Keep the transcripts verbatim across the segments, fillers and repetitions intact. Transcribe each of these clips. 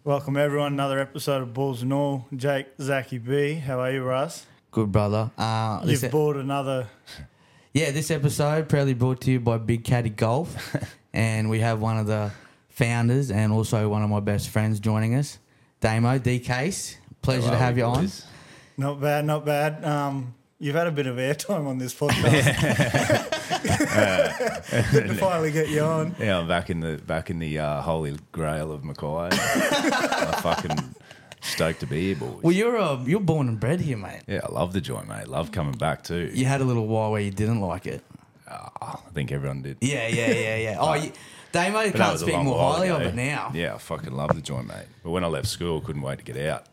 Welcome everyone, another episode of Balls and All. Jake, Zachy B, how are you, Russ? Good, brother. Uh, You've this, bought another... yeah, this episode proudly brought to you by Big Caddy Golf, and we have one of the founders and also one of my best friends joining us, Damo, D Case. Pleasure Hello, to have you boys. on. Not bad, not bad. Um, you've had a bit of airtime on this podcast. Good to finally get you on. Yeah, I'm back in the back in the uh, holy grail of Mackay. I'm fucking stoked to be here, boys. Well, you're uh, you're born and bred here, mate. Yeah, I love the joint, mate. Love coming back too. You had a little while where you didn't like it. Oh, I think everyone did. Yeah, yeah, yeah, yeah. Oh, you, Damo But that can't was a speak long more while highly ago. of it now. Yeah, I fucking love the joint, mate. But when I left school, I couldn't wait to get out.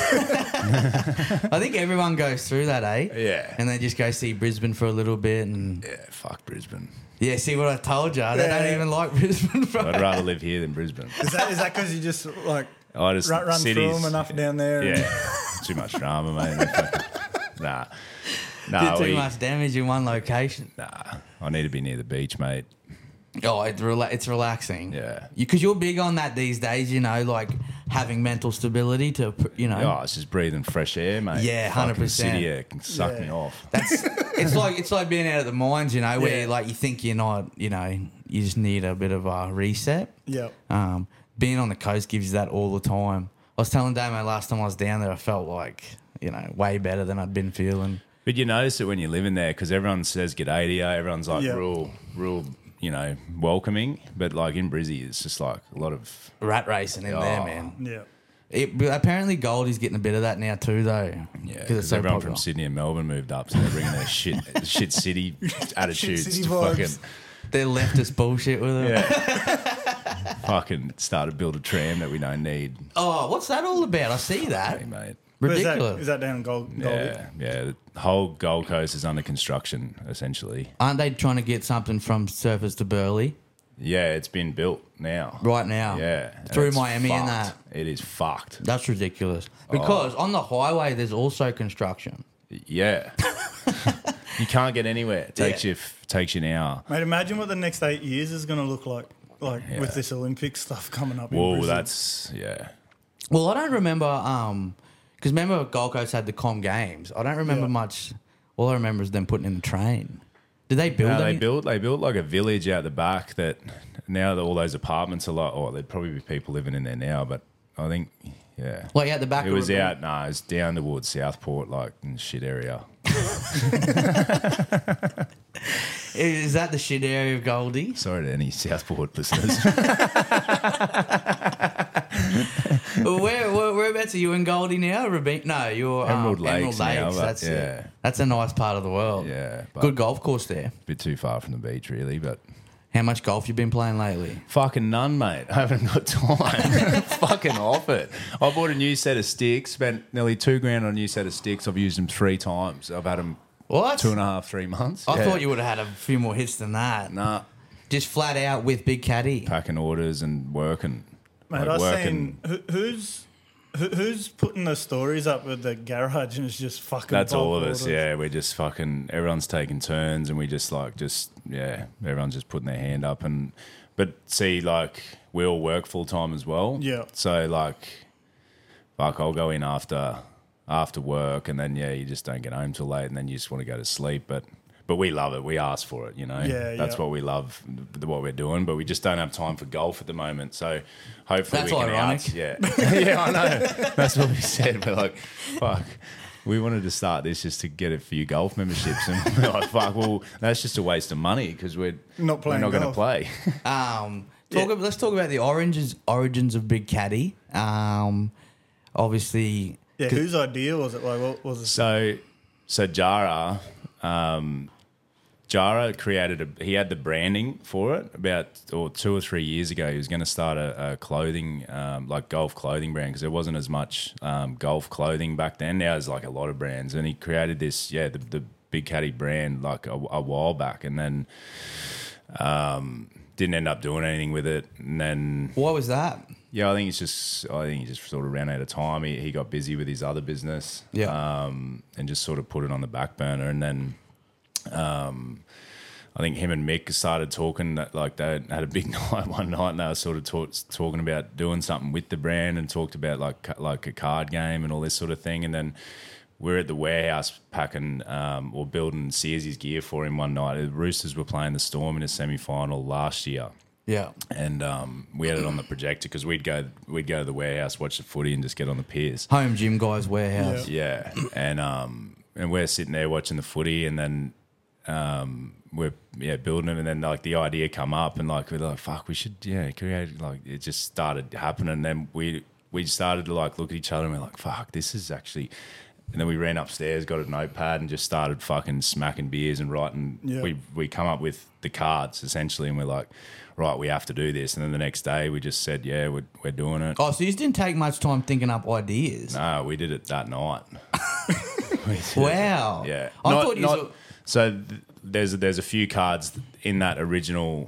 I think everyone goes through that, eh? Yeah. And they just go see Brisbane for a little bit and... Yeah, fuck Brisbane. Yeah, see what I told you? They Yeah. don't even like Brisbane, bro. I'd rather live here than Brisbane. Is that is that because you just like I just run, run through cities, them enough down there? and- Yeah, too much drama, mate. Fucking- nah, nah, Did too we, much damage in one location. nah. I need to be near the beach, mate. Oh, it's, rela- it's relaxing. Yeah. Because you, are big on that these days, you know, like having mental stability to, you know. Oh, it's just breathing fresh air, mate. Yeah, Fucking one hundred percent. City air can suck Yeah. me off. That's it's like it's like being out of the mines, you know, where Yeah. like you think you're not, you know, you just need a bit of a reset. Yeah. Um, being on the coast gives you that all the time. I was telling Damo last time I was down there, I felt like, you know, way better than I'd been feeling. But you notice it when you live in there because everyone says g'day to you. Everyone's like Yeah. real, real, you know, welcoming. But like in Brizzy, it's just like a lot of Rat racing in Oh. there, man. Yeah. It, but apparently Goldie's getting a bit of that now too, though. yeah. it's Because so everyone popular. from Sydney and Melbourne moved up, so they're bringing their shit, shit city attitudes city to vibes. fucking, They're leftist bullshit with it. yeah, fucking start to build a tram that we don't need, Oh, what's that all about? I see that. hey, mate. But Is that, Ridiculous. is that down in Gold? Goldie? Yeah, yeah. The whole Gold Coast is under construction, essentially. Aren't they trying to get something from Surfers to Burleigh Yeah, it's been built now. right now? Yeah. and Through it's Miami and that. fucked. It is fucked. That's ridiculous. Because on the highway, there's also construction. Yeah. You can't get anywhere. It takes Yeah. you takes you an hour. Mate, imagine what the next eight years is going to look like, like Yeah. with this Olympic stuff coming up. in Whoa, Brisbane. that's yeah. Well, I don't remember, um, because remember Gold Coast had the Com Games. I don't remember Yeah. much. All I remember is them putting in the train. Did they build No, they any- built they built like a village out the back that now that all those apartments are like oh there'd probably be people living in there now, but I think yeah. Like out the back It of was it? out, no, it was down towards Southport, like in shit area. Is that the shit area of Goldie? Sorry to any Southport listeners. Well, where, where whereabouts are you in Goldie now? Rabe- no, you're um, Emerald Lakes now, but That's yeah. it. That's a nice part of the world. Yeah. But Good golf course there. a bit too far from the beach really, but How much golf you been playing lately? fucking none, mate. I haven't got time. Fucking off it. I bought a new set of sticks, spent nearly two grand on a new set of sticks. I've used them three times. I've had them What? two and a half, three months. I Yeah. thought you would have had a few more hits than that. Nah, Just flat out with Big Caddy. packing orders and working. Mate, like I was working. saying, who, who's who, who's putting the stories up with the garage and it's just fucking. That's bulk all of us, orders? yeah. We're just fucking, everyone's taking turns and we just like, just, yeah, everyone's just putting their hand up. And, but see, like, we all work full time as well. Yeah. So, like, like, I'll go in after, after work and then, yeah, you just don't get home till late and then you just want to go to sleep. But, but we love it. We ask for it, you know. Yeah, That's yeah. what we love, th- what we're doing. But we just don't have time for golf at the moment. So hopefully That's we can ironic. out. Yeah, yeah, I know. That's what we said. We're like, fuck. We wanted to start this just to get a few golf memberships, and we're like, fuck. Well, that's just a waste of money because we're Not playing We're not going to golf. play. Um, talk, Yeah. Let's talk about the origins origins of Big Caddy. Um, obviously, Yeah, whose idea was it? Like, what was it? So, so Jara, um, Jara created a. He had the branding for it about or two or three years ago. He was going to start a, a clothing, um, like golf clothing brand because there wasn't as much um, golf clothing back then. Now there's like a lot of brands, and he created this, yeah, the, the Big Caddy brand like a, a while back, and then um, didn't end up doing anything with it, and then. what was that? Yeah, I think it's just. I think he just sort of ran out of time. He he got busy with his other business, Yeah. um, and just sort of put it on the back burner. And then, um, I think him and Mick started talking that like they had a big night one night and they were sort of talk, talking about doing something with the brand and talked about like like a card game and all this sort of thing. And then we're at the warehouse packing um, or building Sears's gear for him one night. The Roosters were playing the Storm in a semi-final last year. Yeah. And um, we had it on the projector because we'd go we'd go to the warehouse, watch the footy and just get on the piers. Home gym guys warehouse. Yeah. And um, and we're sitting there watching the footy and then um, we're yeah building it, and then like the idea come up, and like we're like, fuck, we should yeah create, like it just started happening. And then we we started to like look at each other and we're like, fuck, this is actually. And then we ran upstairs, got a notepad, and just started fucking smacking beers and writing. Yeah. We we come up with the cards essentially, and we're like, right, we have to do this. And then the next day we just said, yeah, we're we're doing it. Oh, so you didn't take much time thinking up ideas? No, we did it that night. We did it. Wow. Yeah. I Not- thought you not- were- So th- there's there's a few cards in that original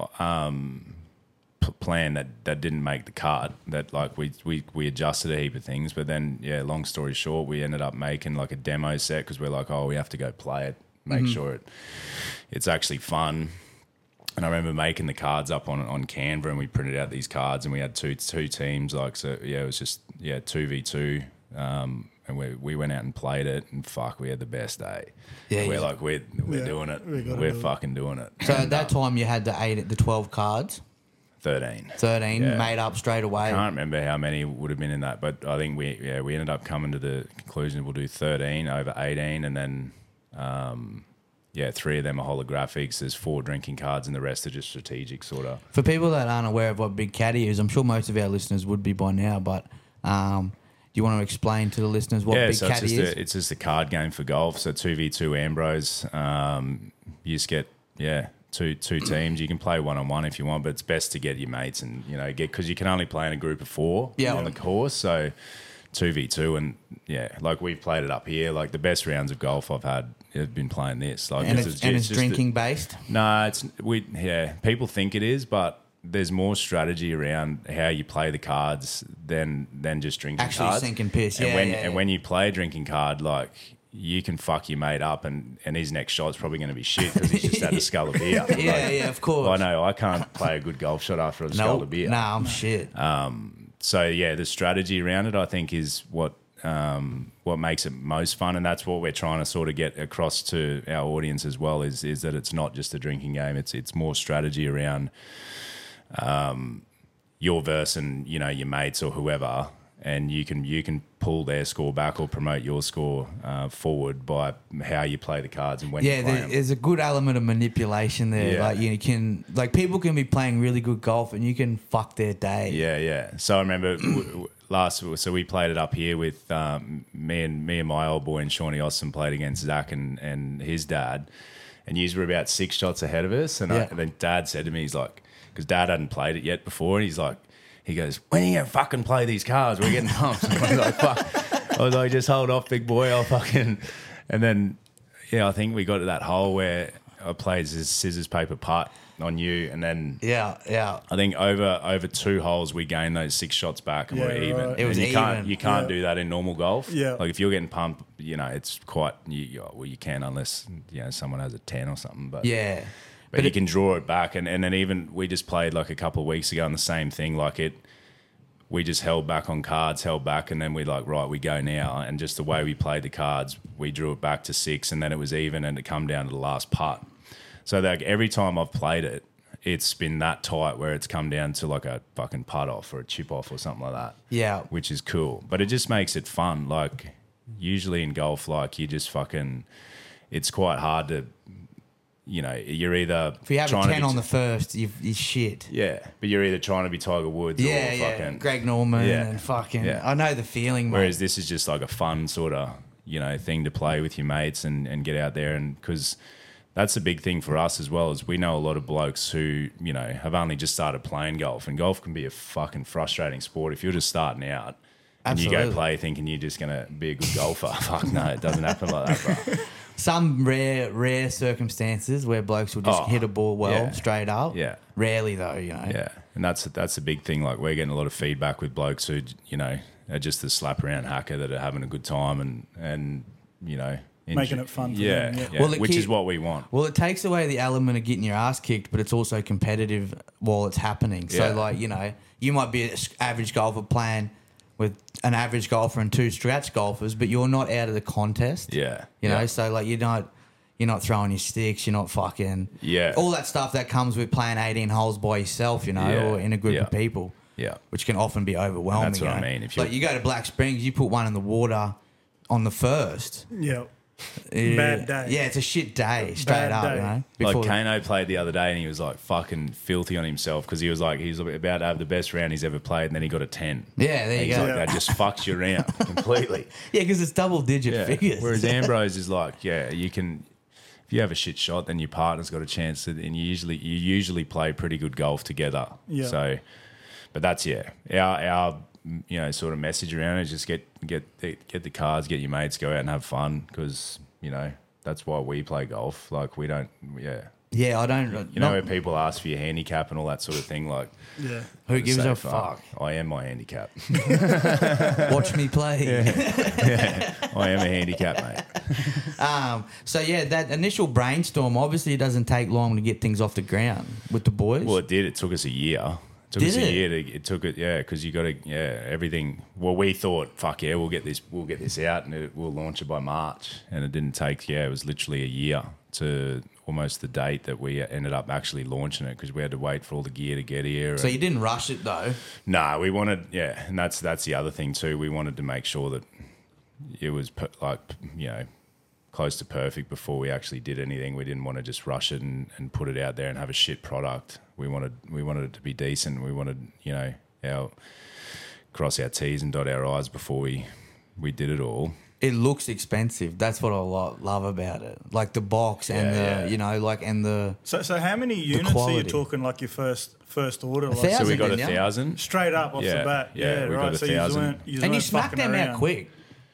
um, p- plan that, that didn't make the card. That like we, we we adjusted a heap of things, but then yeah, long story short, we ended up making like a demo set because we're like, oh, we have to go play it, make Mm-hmm. sure it it's actually fun. And I remember making the cards up on on Canva, and we printed out these cards, and we had two two teams. Like so, yeah, it was just yeah two v two. Um, and we we went out and played it, and fuck, we had the best day. Yeah, we're yeah. like we're we're Yeah, doing it. we gotta We're do it. fucking doing it. So at that time you had the eight, the twelve cards, Thirteen. thirteen Yeah. made up straight away. I can't remember how many would have been in that, but I think we yeah we ended up coming to the conclusion we'll do thirteen over eighteen, and then um, yeah three of them are holographics. There's four drinking cards, and the rest are just strategic sort of. For people that aren't aware of what Big Caddy is, I'm sure most of our listeners would be by now, but um, do you want to explain to the listeners what yeah, Big so it's Caddy just, is? a, it's just a card game for golf. So two v two Ambros. Um, you just get yeah two two teams. You can play one on one if you want, but it's best to get your mates and you know get because you can only play in a group of four Yeah. on the course. So two v two, and yeah, like we've played it up here. Like the best rounds of golf I've had have been playing this. Like and this it's, is and it's it's just drinking the- based. No, it's we yeah. People think it is, but there's more strategy around how you play the cards than than just drinking Actually cards. sinking piss, And yeah, when yeah, and yeah. when you play a drinking card, like you can fuck your mate up, and, and his next shot's probably going to be shit because he's just had a scull of beer. Yeah, Like, yeah, of course. I know I can't play a good golf shot after a scull No, of beer. nah, I'm shit. So yeah, the strategy around it, I think, is what um, what makes it most fun, and that's what we're trying to sort of get across to our audience as well. Is is that it's not just a drinking game; it's it's more strategy around um, your verse and you know your mates or whoever, and you can you can pull their score back or promote your score uh, forward by how you play the cards and when Yeah, you play there, them. there's a good element of manipulation there. Yeah. Like you can, like people can be playing really good golf and you can fuck their day. Yeah, yeah. So I remember w- w- last, so we played it up here with um, me and me and my old boy and Shawnee Austin played against Zach and, and his dad, and you were about six shots ahead of us. And, I, Yeah. and then Dad said to me, he's like, because Dad hadn't played it yet before, and he's like, he goes, when are you gonna fucking play these cards? We're getting pumped. I was like, fuck. I was like, just hold off, big boy. I'll fucking. And then, yeah, I think we got to that hole where I played this scissors paper putt on you, and then Yeah, yeah. I think over over two holes we gained those six shots back and Yeah, we're even. right. It was and you can't even. you can't Yeah. do that in normal golf. Yeah. like if you're getting pumped, you know it's quite. You, you, well, you can unless you know someone has a ten or something. But Yeah. but, But you it- can draw it back, and and then even we just played like a couple of weeks ago on the same thing. Like it, we just held back on cards, held back, and then we like right, we go now, and just the way we played the cards, we drew it back to six, and then it was even, and it come down to the last putt. So like every time I've played it, it's been that tight where it's come down to like a fucking putt off or a chip off or something like that. Yeah. Which is cool. But it just makes it fun. Like usually in golf, like you just fucking it's quite hard to you know, you're either If you have a trying to ten be on the first, you've, you're shit. yeah, but you're either trying to be Tiger Woods Yeah, or yeah. fucking Greg Norman Yeah. and fucking. Yeah. I know the feeling, mate. Whereas this is just like a fun sort of, you know, thing to play with your mates and, and get out there. And because that's a big thing for us as well, is we know a lot of blokes who, you know, have only just started playing golf. And golf can be a fucking frustrating sport if you're just starting out and you Absolutely. go play thinking you're just going to be a good golfer. Fuck no, it doesn't happen like that, bro. Some rare, rare circumstances where blokes will just Oh, hit a ball well yeah. straight up. Yeah. Rarely though, you know. Yeah, and that's that's a big thing. Like we're getting a lot of feedback with blokes who, you know, are just the slap around hacker that are having a good time and and you know making it fun for yeah, them. Yeah. yeah, Well, it which keep- is what we want. Well, it takes away the element of getting your ass kicked, but it's also competitive while it's happening. So, Yeah. like, you know, you might be an average golfer playing with an average golfer and two scratch golfers, but you're not out of the contest. Yeah, You know, yeah. so, like, you're not... You're not throwing your sticks. You're not fucking... Yeah. All that stuff that comes with playing eighteen holes by yourself, you know, Yeah, or in a group yeah. of people. Yeah. Which can often be overwhelming. That's what you I know? mean. If like, you're- you go to Black Springs, you put one in the water on the first. Yeah. Yeah. Bad day. Yeah, it's a shit day, straight Bad up, day. you know. Like Before- Kano played the other day and he was like fucking filthy on himself because he was like, he was about to have the best round he's ever played and then he got a ten. Yeah, there you He's go. like, Yeah. that just fucks you around completely. Yeah, because it's double digit Yeah. figures. Whereas Ambrose is like, yeah, you can, if you have a shit shot, then your partner's got a chance to, and you usually, you usually play pretty good golf together. Yeah. So, but that's, yeah, our, our, you know, sort of message around it is just get, get, get the cards, get your mates, go out and have fun because, you know, that's why we play golf. Like, we don't, yeah. yeah, I don't. You know, not- when people ask for your handicap and all that sort of thing, like, Yeah. who gives say, a fuck? I am my handicap. Watch me play. I am a handicap, mate. Um, so yeah, that initial brainstorm obviously it doesn't take long to get things off the ground with the boys. Well, it did. It took us a year. It took Did us it? a year to. It took it, yeah, because you got to, yeah, everything. Well, we thought, fuck yeah, we'll get this, we'll get this out, and it, we'll launch it by March, and it didn't take. Yeah, it was literally a year to almost the date that we ended up actually launching it because we had to wait for all the gear to get here. so and- you didn't rush it though. No, we wanted, yeah, and that's that's the other thing too. We wanted to make sure that it was per, like, you know, close to perfect before we actually did anything. We didn't want to just rush it and, and put it out there and have a shit product. We wanted we wanted it to be decent. We wanted, you know, our cross our T's and dot our I's before we we did it all. It looks expensive. That's what I lo- love about it. Like the box and Yeah, the, yeah. you know, like and the So, so how many units are you quality. talking like your first first order? Like, thousand. So we got a didn't ya? thousand. straight up off Yeah, the bat. yeah, Yeah, we got right. a so you thousand. weren't, you and you weren't smacked fucking them out around. quick.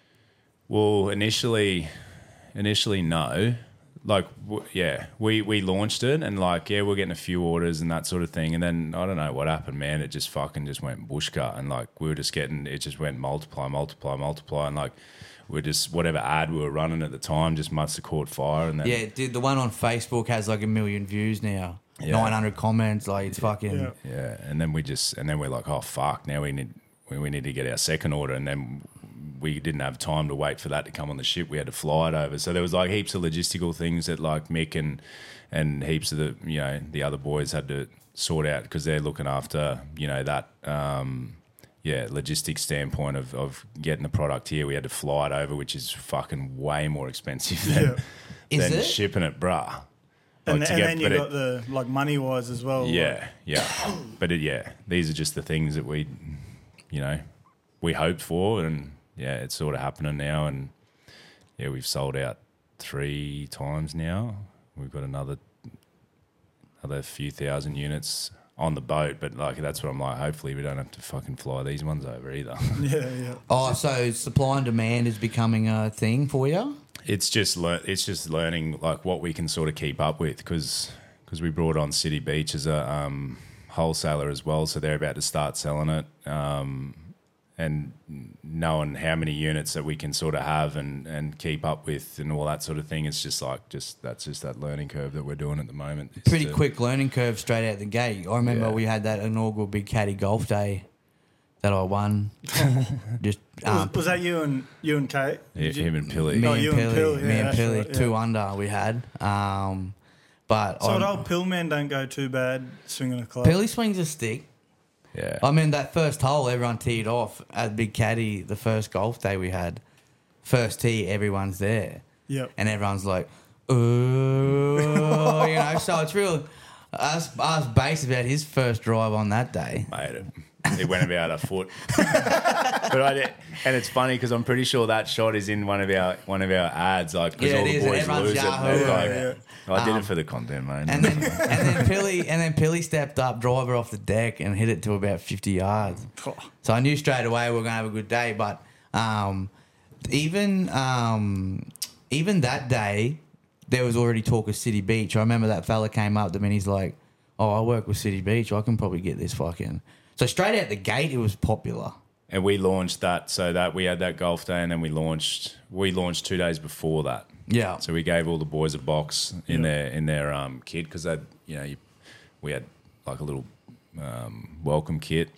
Well, initially, initially no. Like, w- yeah, we, we launched it and like, yeah, we're getting a few orders and that sort of thing. And then I don't know what happened, man. It just fucking just went bushcut and like we were just getting, it just went multiply, multiply, multiply. And like, we're just, whatever ad we were running at the time just must have caught fire. And then, Yeah, dude, the one on Facebook has like a million views now. Yeah. nine hundred comments. Like it's fucking. Yeah. yeah. And then we just, and then we're like, oh, fuck, now we need, we, we need to get our second order. And then we didn't have time to wait for that to come on the ship. We had to fly it over. So there was like heaps of logistical things that like Mick and and heaps of the, you know, the other boys had to sort out because they're looking after, you know, that um yeah, logistics standpoint of, of getting the product here. We had to fly it over, which is fucking way more expensive than, Yeah. Is than it? shipping it, bruh. And, Like, and to get- then you but it- got the like money wise as well. yeah, yeah. But it, yeah, these are just the things that we, you know, we hoped for, and yeah, it's sort of happening now. And yeah, we've sold out three times now. We've got another another few thousand units on the boat, but like that's what I'm like. Hopefully, we don't have to fucking fly these ones over either. Yeah, yeah. Oh, so supply and demand is becoming a thing for you? It's just lear- it's just learning like what we can sort of keep up with because we brought on City Beach as a um, wholesaler as well, so they're about to start selling it, um, and knowing how many units that we can sort of have and, and keep up with and all that sort of thing. It's just like just that's just that learning curve that we're doing at the moment. It's Pretty to- quick learning curve straight out the gate. I remember Yeah. we had that inaugural Big Caddy Golf Day that I won. Just um, was, was that you and you and Kate? Yeah, Did you- him and Pilly. me Oh, and you and Pilly, Pill, me yeah, and that's Pilly, right, two yeah. under we had. Um, but So I'm- old Pillman don't go too bad swinging a club. Pilly swings a stick. Yeah, I mean, that first hole, everyone teed off at Big Caddy, the first golf day we had. First tee, everyone's there. Yep. And everyone's like, oh, you know. So it's real. I was, I was based about his first drive on that day. made it. It went about a foot, but I did, and it's funny because I'm pretty sure that shot is in one of our one of our ads. Like, because Yeah, all it the is, and boys everyone's lose it. Yahoo. They're like, Yeah, I did Um, it for the content, mate. And then and then Pilly and then Pilly stepped up, driver off the deck, and hit it to about fifty yards. Oh, So I knew straight away we were going to have a good day. But um, even um, even that day, there was already talk of City Beach. I remember that fella came up to me and he's like, "Oh, I work with City Beach. I can probably get this fucking." So straight out the gate, it was popular. And we launched that, so that we had that golf day, and then we launched. We launched two days before that. Yeah. So we gave all the boys a box in Yeah. their in their um, kit because they, you know, you, we had like a little um, welcome kit,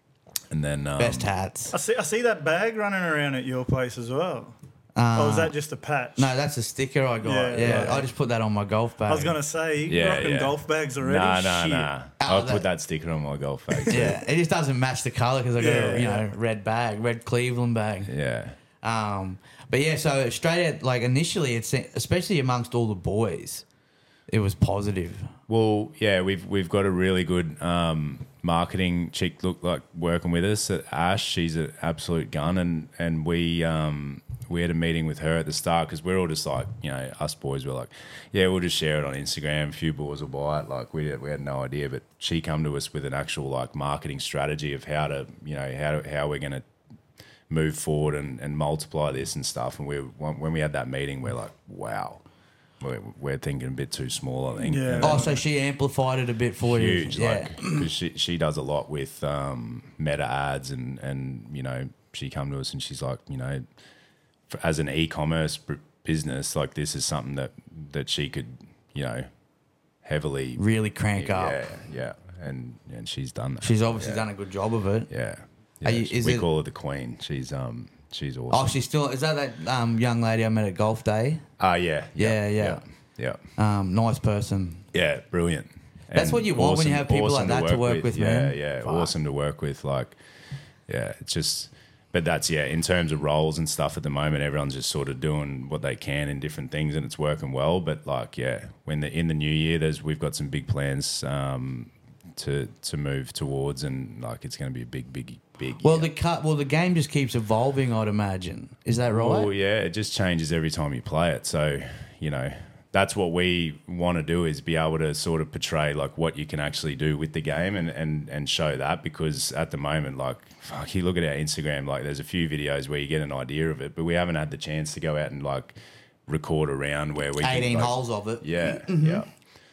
and then um, Best hats. I see. I see that bag running around at your place as well. Oh, is that just a patch? No, that's a sticker I got. Yeah, Yeah, right. I just put that on my golf bag. I was gonna say, you Yeah, rocking yeah. golf bags already? Nah, nah, Shit. nah. Oh, I'll that- put that sticker on my golf bag. too. Yeah, it just doesn't match the colour because I got Yeah, a you yeah. know red bag, red Cleveland bag. yeah. Um, but yeah, so straight at like initially, it's especially amongst all the boys, it was positive. Well, yeah, we've we've got a really good um, marketing chick look like working with us at Ash. She's an absolute gun, and and we um, we had a meeting with her at the start because we're all just like, you know, us boys were like, yeah, we'll just share it on Instagram. A few boys will buy it. Like we we had no idea, but she come to us with an actual like marketing strategy of how to, you know, how to, how we're going to move forward and, and multiply this and stuff. And we when we had that meeting, we're like, wow. We're, we're thinking a bit too small, I think. Yeah. And Oh, then- so she amplified it a bit for huge, you. Yeah. like because she she does a lot with um, meta ads and and you know she come to us and she's like, you know, for, as an e-commerce b- business, like this is something that that she could, you know, heavily Really crank up. yeah yeah and and she's done that. She's obviously yeah. done a good job of it. yeah, Are yeah. you- she- is we it- call her the queen. She's um she's awesome. Oh, she's still. Is that that um, young lady I met at golf day? Ah yeah Yeah, yeah yeah. yeah Um, nice person. yeah brilliant. That's And what you want when you have people like that to work with, yeah, man. Yeah, Fuck. awesome to work with. Like, yeah, it's just, but that's, yeah, in terms of roles and stuff at the moment, everyone's just sort of doing what they can in different things and it's working well. But like, yeah, when the, in the new year, there's, we've got some big plans um, to, to move towards and like, it's going to be a big, big, big Well, year. the cut. Well, the game just keeps evolving. I'd imagine. Is that right? Oh, yeah, it just changes every time you play it. So, you know, that's what we want to do is be able to sort of portray like what you can actually do with the game and, and, and show that because at the moment, like, fuck, you look at our Instagram, like there's a few videos where you get an idea of it, but we haven't had the chance to go out and like record a round where we Eighteen can, like, holes of it. Yeah, yeah,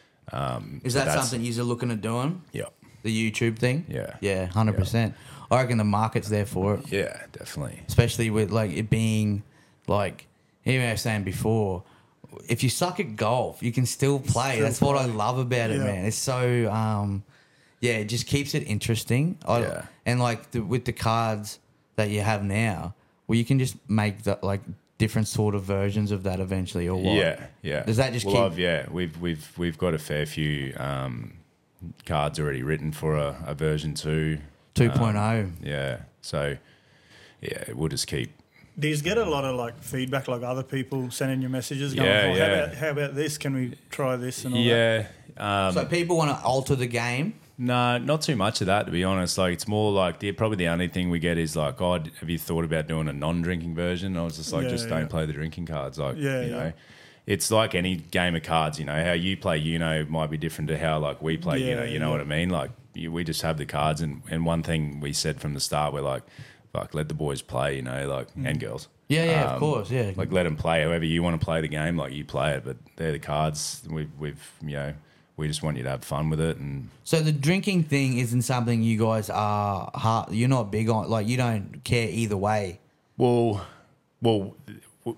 Is that that's- something you're looking at doing? yeah, The YouTube thing? Yeah. Yeah, hundred percent. I reckon the market's there for it. yeah, definitely. Especially with like it being like even I was saying before, if you suck at golf, you can still play. Still That's what I play. love about it, Yeah. man. It's so um, yeah, it just keeps it interesting. I, Yeah. And like the, with the cards that you have now, well, you can just make that like different sort of versions of that eventually, or what? Yeah, yeah. Does that just well, keep- I've, yeah, we've we've we've got a fair few um, cards already written for a, a version two. two point oh. Um, yeah. So yeah, we'll just keep. Do you get a lot of like feedback, like other people sending you messages going, Yeah, oh, yeah. How, about, how about this? Can we try this and all that? Yeah. Um, So people want to alter the game. no, not too much of that, to be honest. Like, it's more like the probably the only thing we get is like, oh, have you thought about doing a non-drinking version? I was just like, Yeah, just don't yeah. play the drinking cards. Like, Yeah, you yeah. know, it's like any game of cards. You know, how you play, you know, might be different to how like we play. you Yeah, know, you know yeah. what I mean? Like, you, we just have the cards, and and one thing we said from the start, we're like, fuck, let the boys play. You know, like Mm. and girls. Yeah, yeah, of Um, course, yeah. Like let them play however you want to play the game, like you play it. But they're the cards. We've, we've, you know, we just want you to have fun with it. And So the drinking thing isn't something you guys are hard, you're not big on. Like you don't care either way. well, well, w-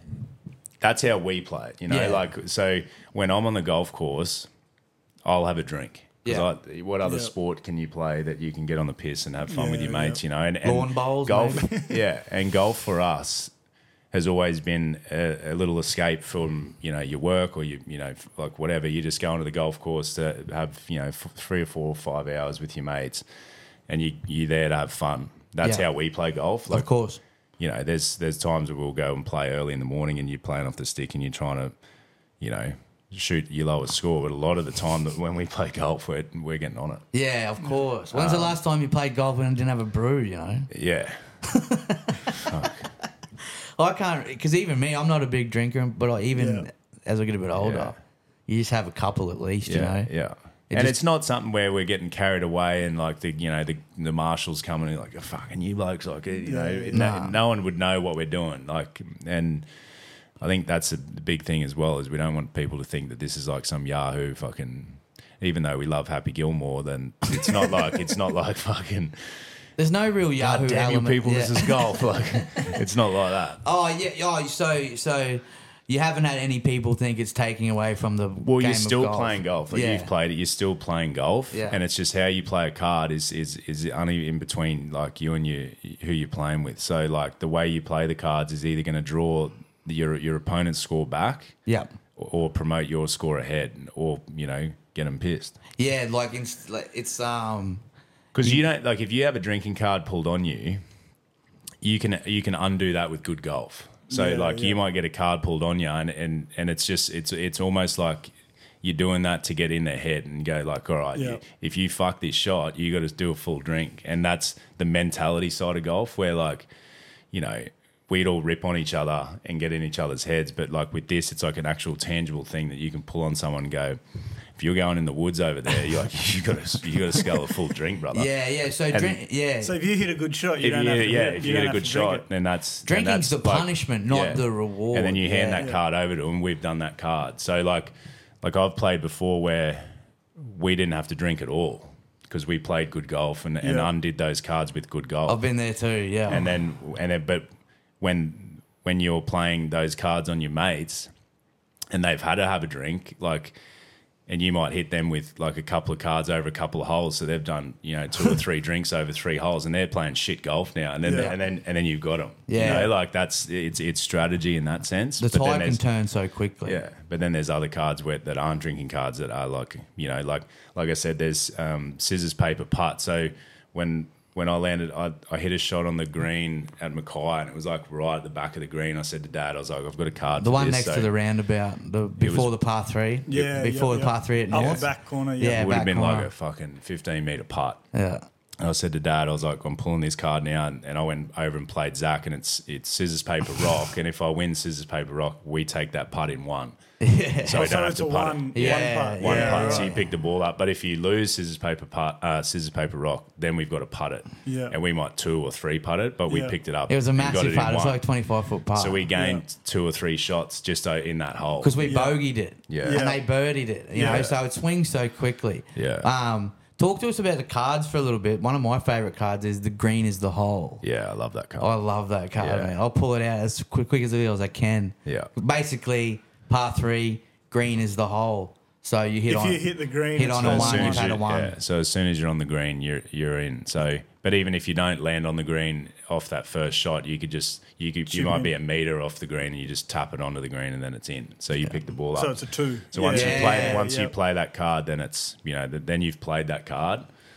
that's how we play it. You know, Yeah. like so when I'm on the golf course, I'll have a drink. 'Cause Yeah. I, what other Yeah. sport can you play that you can get on the piss and have fun with Yeah, your mates? yeah. You know, and, and Lawn bowls, golf. Yeah, and golf for us has always been a, a little escape from you know your work or you you know like whatever. You just go onto the golf course to have you know f- three or four or five hours with your mates, and you you're there to have fun. That's Yeah. how we play golf. Like, Of course. you know, there's there's times where we'll go and play early in the morning and you're playing off the stick and you're trying to, you know, shoot your lowest score. But a lot of the time that when we play golf, we're we're getting on it. Yeah, of course. When's the Um, last time you played golf and didn't have a brew, you know? Yeah, I can't, because even me, I'm not a big drinker, but I, even Yeah. as I get a bit older, Yeah. you just have a couple at least, yeah, you know? yeah. It and just- it's not something where we're getting carried away and like the you know the the marshals coming in like, oh, fucking you blokes, like you know, Yeah, yeah. no, Nah. no one would know what we're doing. Like, and I think that's a big thing as well is we don't want people to think that this is like some Yahoo fucking. Even though we love Happy Gilmore, then it's not like it's not like fucking. There's no real Yahoo God damn you element. people, yeah. this is golf. Like, it's not like that. Oh, yeah. Oh, so, so you haven't had any people think it's taking away from the Well, game you're still of golf. playing golf. Like Yeah. you've played it, you're still playing golf, Yeah. and it's just how you play a card is is is only in between like you and you who you're playing with. So like the way you play the cards is either going to draw the, your your opponent's score back, Yeah. or, or promote your score ahead, or you know get them pissed. Yeah, like it's, like it's um Because you don't like if you have a drinking card pulled on you, you can you can undo that with good golf. So Yeah, like yeah. you might get a card pulled on you, and, and and it's just it's it's almost like you're doing that to get in their head and go like, all right, Yeah. you, if you fuck this shot, you got to do a full drink, and that's the mentality side of golf where like, you know. We'd all rip on each other and get in each other's heads, but like with this, it's like an actual tangible thing that you can pull on someone and go. If you're going in the woods over there, you're like you got to you got to scull a full drink, brother. yeah, yeah. So And- drink, yeah. So if you hit a good shot, you If don't you, have to. yeah, drink- if you, don't get a have good to drink shot, it. then that's then Drinking's that's the like- punishment, not the reward. And then you hand Yeah. that card over to them. We've done that card. So like, like I've played before where we didn't have to drink at all because we played good golf and, and Yeah. undid those cards with good golf. I've been there too. Yeah. and then and then, but when when you're playing those cards on your mates and they've had to have a drink, like. And you might hit them with like a couple of cards over a couple of holes, so they've done you know two or three drinks over three holes, and they're playing shit golf now. And then Yeah. and then and then you've got them. Yeah. you know, like that's it's it's strategy in that sense. the But then tide can there's- turn so quickly. yeah, but then there's other cards where, that aren't drinking cards that are like you know like like I said, there's um, scissors paper putt. So when when I landed, I, I hit a shot on the green at Mackay, and it was like right at the back of the green. I said to Dad, I was like, I've got a card. The for one this. next So to the roundabout, the before was- the par three. Yeah, Before yeah, the yeah. par three at Up North. the back corner. Yeah. Yeah. it would have back been corner. like a fucking fifteen meter putt. Yeah. And I said to Dad, I was like, I'm pulling this card now, and, and I went over and played Zach, and it's it's scissors paper rock, and if I win scissors paper rock, we take that putt in one. Yeah. So we Oh, don't so have it's to a putt one, it. Yeah, one putt. One yeah, putt, right. so you pick the ball up. But if you lose scissors paper putt, uh, scissors paper rock, then we've got to putt it. Yeah. And we might two or three putt it, but we Yeah. picked it up. It was a and got massive it in putt. It was one. like twenty-five foot putt. So we gained two or three shots just uh, in that hole. because we Yeah. bogeyed it. Yeah. And Yeah. they birdied it. You Yeah. know, so it swings so quickly. Yeah. Um, talk to us about the cards for a little bit. One of my favourite cards is the green is the hole. Yeah, I love that card. I love that card, Yeah. man. I'll pull it out as quick, quick as as I can. Yeah. Basically, par three, green is the hole. So you hit If on you hit the green, hit it's on so a as one, soon you've as had you- a one. yeah, so as soon as you're on the green, you're you're in. So, but even if you don't land on the green off that first shot, you could just you could you Chip might in. be a meter off the green and you just tap it onto the green and then it's in. So you pick the ball up. So it's a two. So once Yeah. you play once yeah. you play that card, then it's you know th- then you've played that card.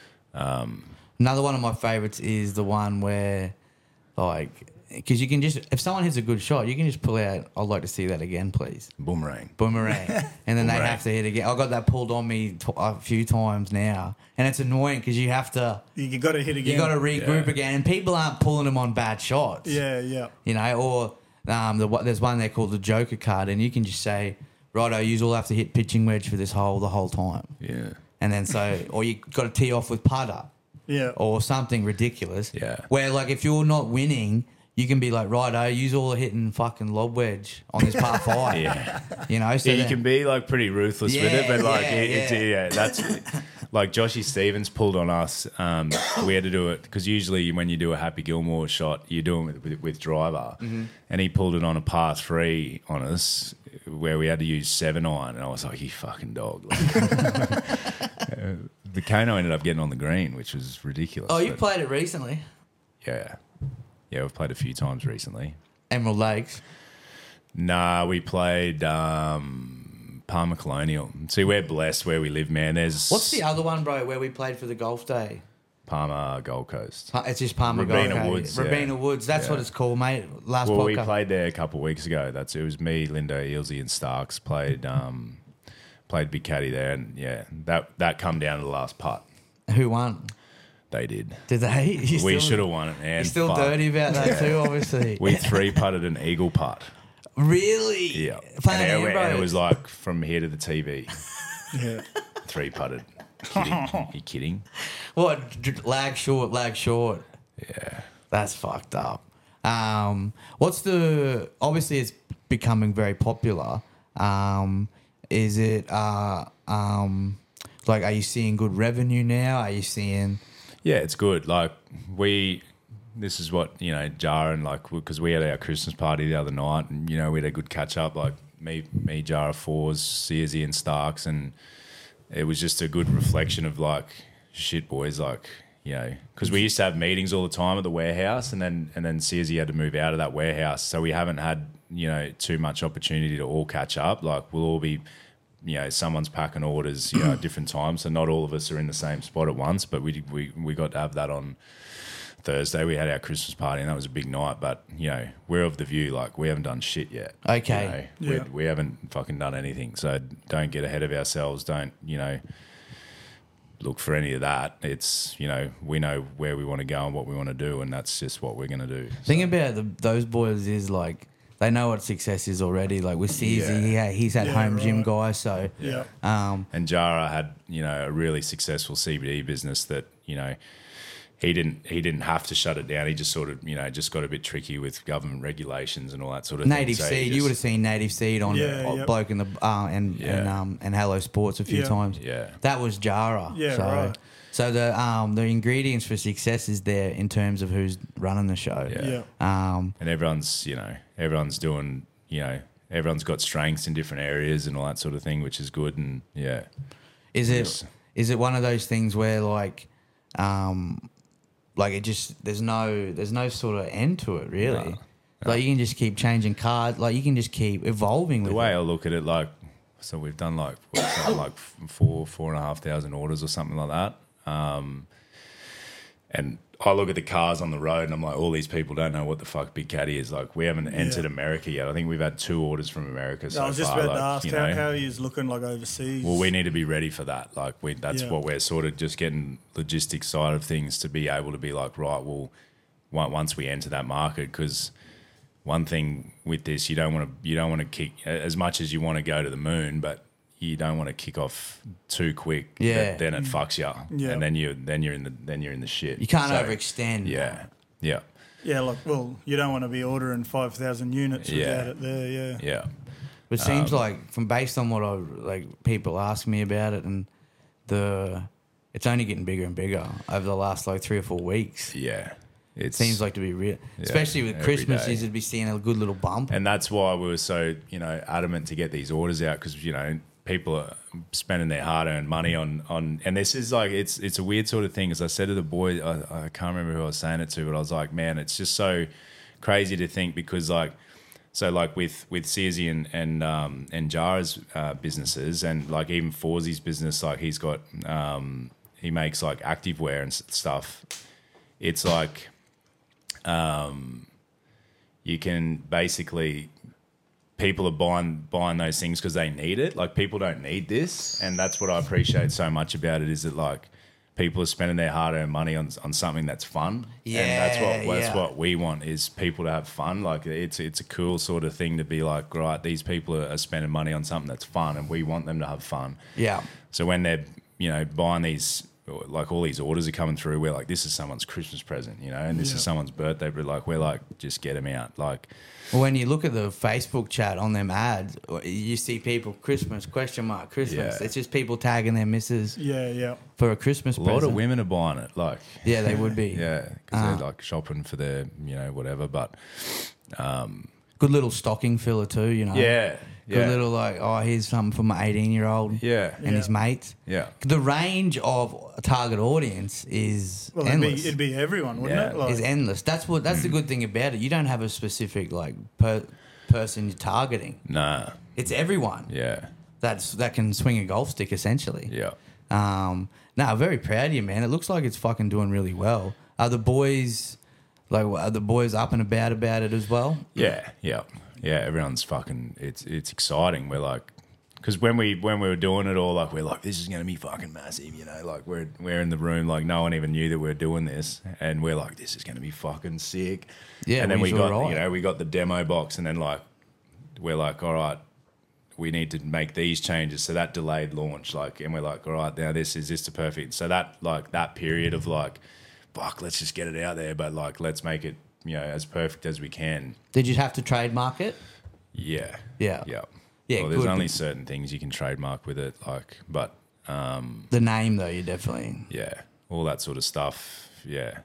Another one of my favorites is the one where, like, because you can just, if someone hits a good shot, you can just pull out, I'd like to see that again, please. Boomerang. Boomerang. And then they Boomerang. have to hit again. I got that pulled on me t- a few times now. And it's annoying because you have to, You got to hit again. you got to regroup Yeah. again. And people aren't pulling them on bad shots. Yeah, yeah. You know, or um, the, there's one there called the Joker card, and you can just say, righto, you all have to hit pitching wedge for this hole the whole time. Yeah. And then so, or you got to tee off with putter. Yeah. Or something ridiculous. Yeah. Where like if you're not winning, you can be like, righto, use all the hitting fucking lob wedge on this par five. Yeah. You know, so Yeah, you then- can be like pretty ruthless with it, Yeah, but like yeah, it, it's yeah. yeah, that's like Joshy Stevens pulled on us. Um, we had to do it because usually when you do a Happy Gilmore shot, you do it with, with, with driver, Mm-hmm. and he pulled it on a par three on us where we had to use seven iron, and I was like, "You fucking dog!" Like, uh, the Kano ended up getting on the green, which was ridiculous. Oh, you but played it recently. yeah, yeah, we've played a few times recently. Emerald Lakes. Nah, we played um, Palmer Colonial. See, we're blessed where we live, man. There's What's the other one, bro, where we played for the golf day? Palmer Gold Coast. Pa- It's just Palmer Robina Golf Day. Woods, yeah. Rabina Woods. That's Yeah. what it's called, mate. Last Well, we podcast. played there a couple of weeks ago. That's it was me, Linda, Ealsey, and Starks played um, played Big Caddy there, and yeah, that that come down to the last putt. Who won? They did. Did they? You We still- should have won it, man. You're still Fuck. dirty about that too, obviously. We three putted an eagle putt. Really? Yeah, Playing and, it, and it Ambrose. was like from here to the T V. Yeah. Three putted. Kidding? you kidding? What? D- Lag short, lag short. Yeah. That's fucked up. Um, what's the? Obviously, it's becoming very popular. Um, is it? Uh, um, like, are you seeing good revenue now? Are you seeing? Yeah, it's good. Like we, this is what you know, Jar and like because we had our Christmas party the other night, and you know we had a good catch up. Like me, me, Jara Fours, Searsy and Starks, and it was just a good reflection of like, shit, boys, like, you know, because we used to have meetings all the time at the warehouse, and then and then Searsy had to move out of that warehouse, so we haven't had, you know, too much opportunity to all catch up. Like, we'll all be, you know, someone's packing orders, you know, at different times, so not all of us are in the same spot at once. But we we we got to have that on Thursday. We had our Christmas party, and that was a big night. But you know, we're of the view like we haven't done shit yet. Okay, you know? Yeah. we, we haven't fucking done anything. So don't get ahead of ourselves. Don't, you know, look for any of that. It's, you know, we know where we want to go and what we want to do, and that's just what we're going to do. thing about the, those boys is like they know what success is already. Like with Searsy, Yeah. he, he's had Yeah, home gym right. guy, so Yeah. um, And Jara had, you know, a really successful C B D business that, you know, he didn't he didn't have to shut it down. He just sort of, you know, just got a bit tricky with government regulations and all that sort of Native thing. So he Seed. just- You would have seen Native Seed on Yeah, uh, yep. bloke in the uh, and Yeah. and um and Hello Sports a few Yeah. times. Yeah. That was Jara. Yeah, so, right. So the um the ingredients for success is there in terms of who's running the show. Yeah. Yeah. Um, And everyone's, you know, everyone's doing, you know, everyone's got strengths in different areas and all that sort of thing, which is good. And yeah, is it Yes. is it one of those things where like um like it just there's no there's no sort of end to it really. No. Like you can just keep changing cards. Like you can just keep evolving with the way it. I look at it, like, so we've done like what, something like four, four and a half thousand orders or something like that. Um, and I look at the cars on the road and I'm like, all these people don't know what the fuck Big Caddy is. Like, we haven't entered Yeah. America yet. I think we've had two orders from America so I was just far. about like, to ask you how, know. how he is looking like overseas. Well, we need to be ready for that. Like, we, that's Yeah. what we're sort of just getting logistics side of things to be able to be like, right, well, on- once we enter that market, because one thing with this, you don't want to you don't want to kick as much as you want to go to the moon, but you don't want to kick off too quick. Yeah. that- then it fucks you, Yeah. and then you then you're in the then you're in the shit. You can't So, overextend. Yeah, yeah, Yeah, like, well, you don't want to be ordering five thousand units Yeah. without it there, yeah. yeah. But it seems Um, like from based on what I like people ask me about it and the it's only getting bigger and bigger over the last like three or four weeks. Yeah, it Seems like to be real, especially with every Christmas. day. Is to be seeing a good little bump. And that's why we were so, you know, adamant to get these orders out, because, you know, people are spending their hard-earned money on, on and this is like, it's it's a weird sort of thing. As I said to the boy, I, I can't remember who I was saying it to, but I was like, man, it's just so crazy to think, because like, so like with with Searsy and and um, and Jara's uh, businesses, and like even Forzy's business, like he's got um, he makes like activewear and s- stuff. It's like um, you can basically people are buying buying those things because they need it. Like, people don't need this, and that's what I appreciate so much about it. Is that like people are spending their hard earned money on on something that's fun. Yeah, and that's what that's yeah. what we want, is people to have fun. Like, it's it's a cool sort of thing to be like, right, these people are, are spending money on something that's fun, and we want them to have fun. Yeah, So when they're, you know, buying these, like all these orders are coming through, we're like, this is someone's Christmas present, you know, and this Yeah. is someone's birthday, but like, we're like, just get them out. Like, well, when you look at the Facebook chat on them ads, you see people Christmas question mark Christmas. Yeah. It's just people tagging their missus Yeah, yeah. for a Christmas a lot present. of women are buying it. Like, Yeah, they would be. yeah, because Ah. they're like shopping for their, you know, whatever. But Good little stocking filler too. You know. yeah, Good yeah, little like, oh, here's something for my eighteen year old yeah, and his Yeah. mates. yeah. The range of a target audience is Well, it'd be, endless. it'd be everyone, wouldn't Yeah. it? Like, is endless. That's what. That's the good thing about it. You don't have a specific like per, person you're targeting. Nah, It's everyone. yeah, That's that can swing a golf stick essentially. yeah. Um, no, very proud of you, man. It looks like it's fucking doing really well. Are the boys like are the boys up and about about it as well? Yeah, yeah, yeah. Everyone's fucking. It's it's exciting. We're like, because when we when we were doing it all, like we're like, this is gonna be fucking massive, you know. Like we're we're in the room, like no one even knew that we we're doing this, and we're like, this is gonna be fucking sick. Yeah, and then we we feel got right. you know we got the demo box, and then like we're like, all right, we need to make these changes. So that delayed launch, like, and we're like, all right, now this is this the perfect. So that like that period of like, fuck, let's just get it out there, but like let's make it, you know, as perfect as we can. Did you have to trademark it? Yeah. Yeah. Yeah. Yeah, Well, there's good. only certain things you can trademark with it, like, but um, The name though, you definitely. yeah, all that sort of stuff. Yeah.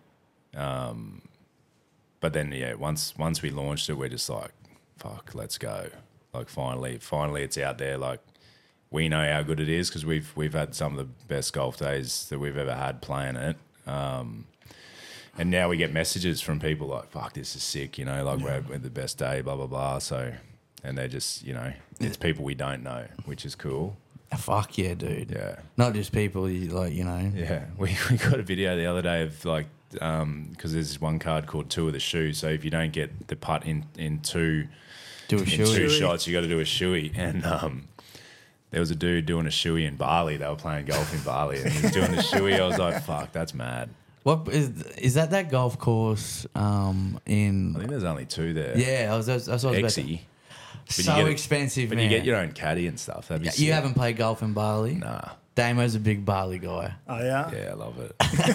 Um, but then yeah, once once we launched it, we're just like, fuck, let's go. Like finally, finally, it's out there. Like we know how good it is because we've we've had some of the best golf days that we've ever had playing it. Um, and now we get messages from people like, "Fuck, this is sick," you know, like yeah. we're, we're the best day, blah blah blah. So, and they're just, you know, it's people we don't know, which is cool. Fuck yeah, dude. Yeah. Not just people you like, you know. Yeah, we we got a video the other day of like. Because um, there's this one card called Two of the Shoe. So if you don't get the putt in, in two, do a in shoey. two shots, you got to do a shoey. And um, there was a dude doing a shoey in Bali. They were playing golf in Bali, and he was doing a shoey. I was like, "Fuck, that's mad." What is is that? That golf course um, in? I think there's only two there. Yeah, I was. That's what I was about to- Exy. So you get a- expensive, but man. you get your own caddy and stuff. That'd be Yeah, sick. you haven't played golf in Bali? Nah. Damo's a big Bali guy. Oh, yeah? Yeah, I love it.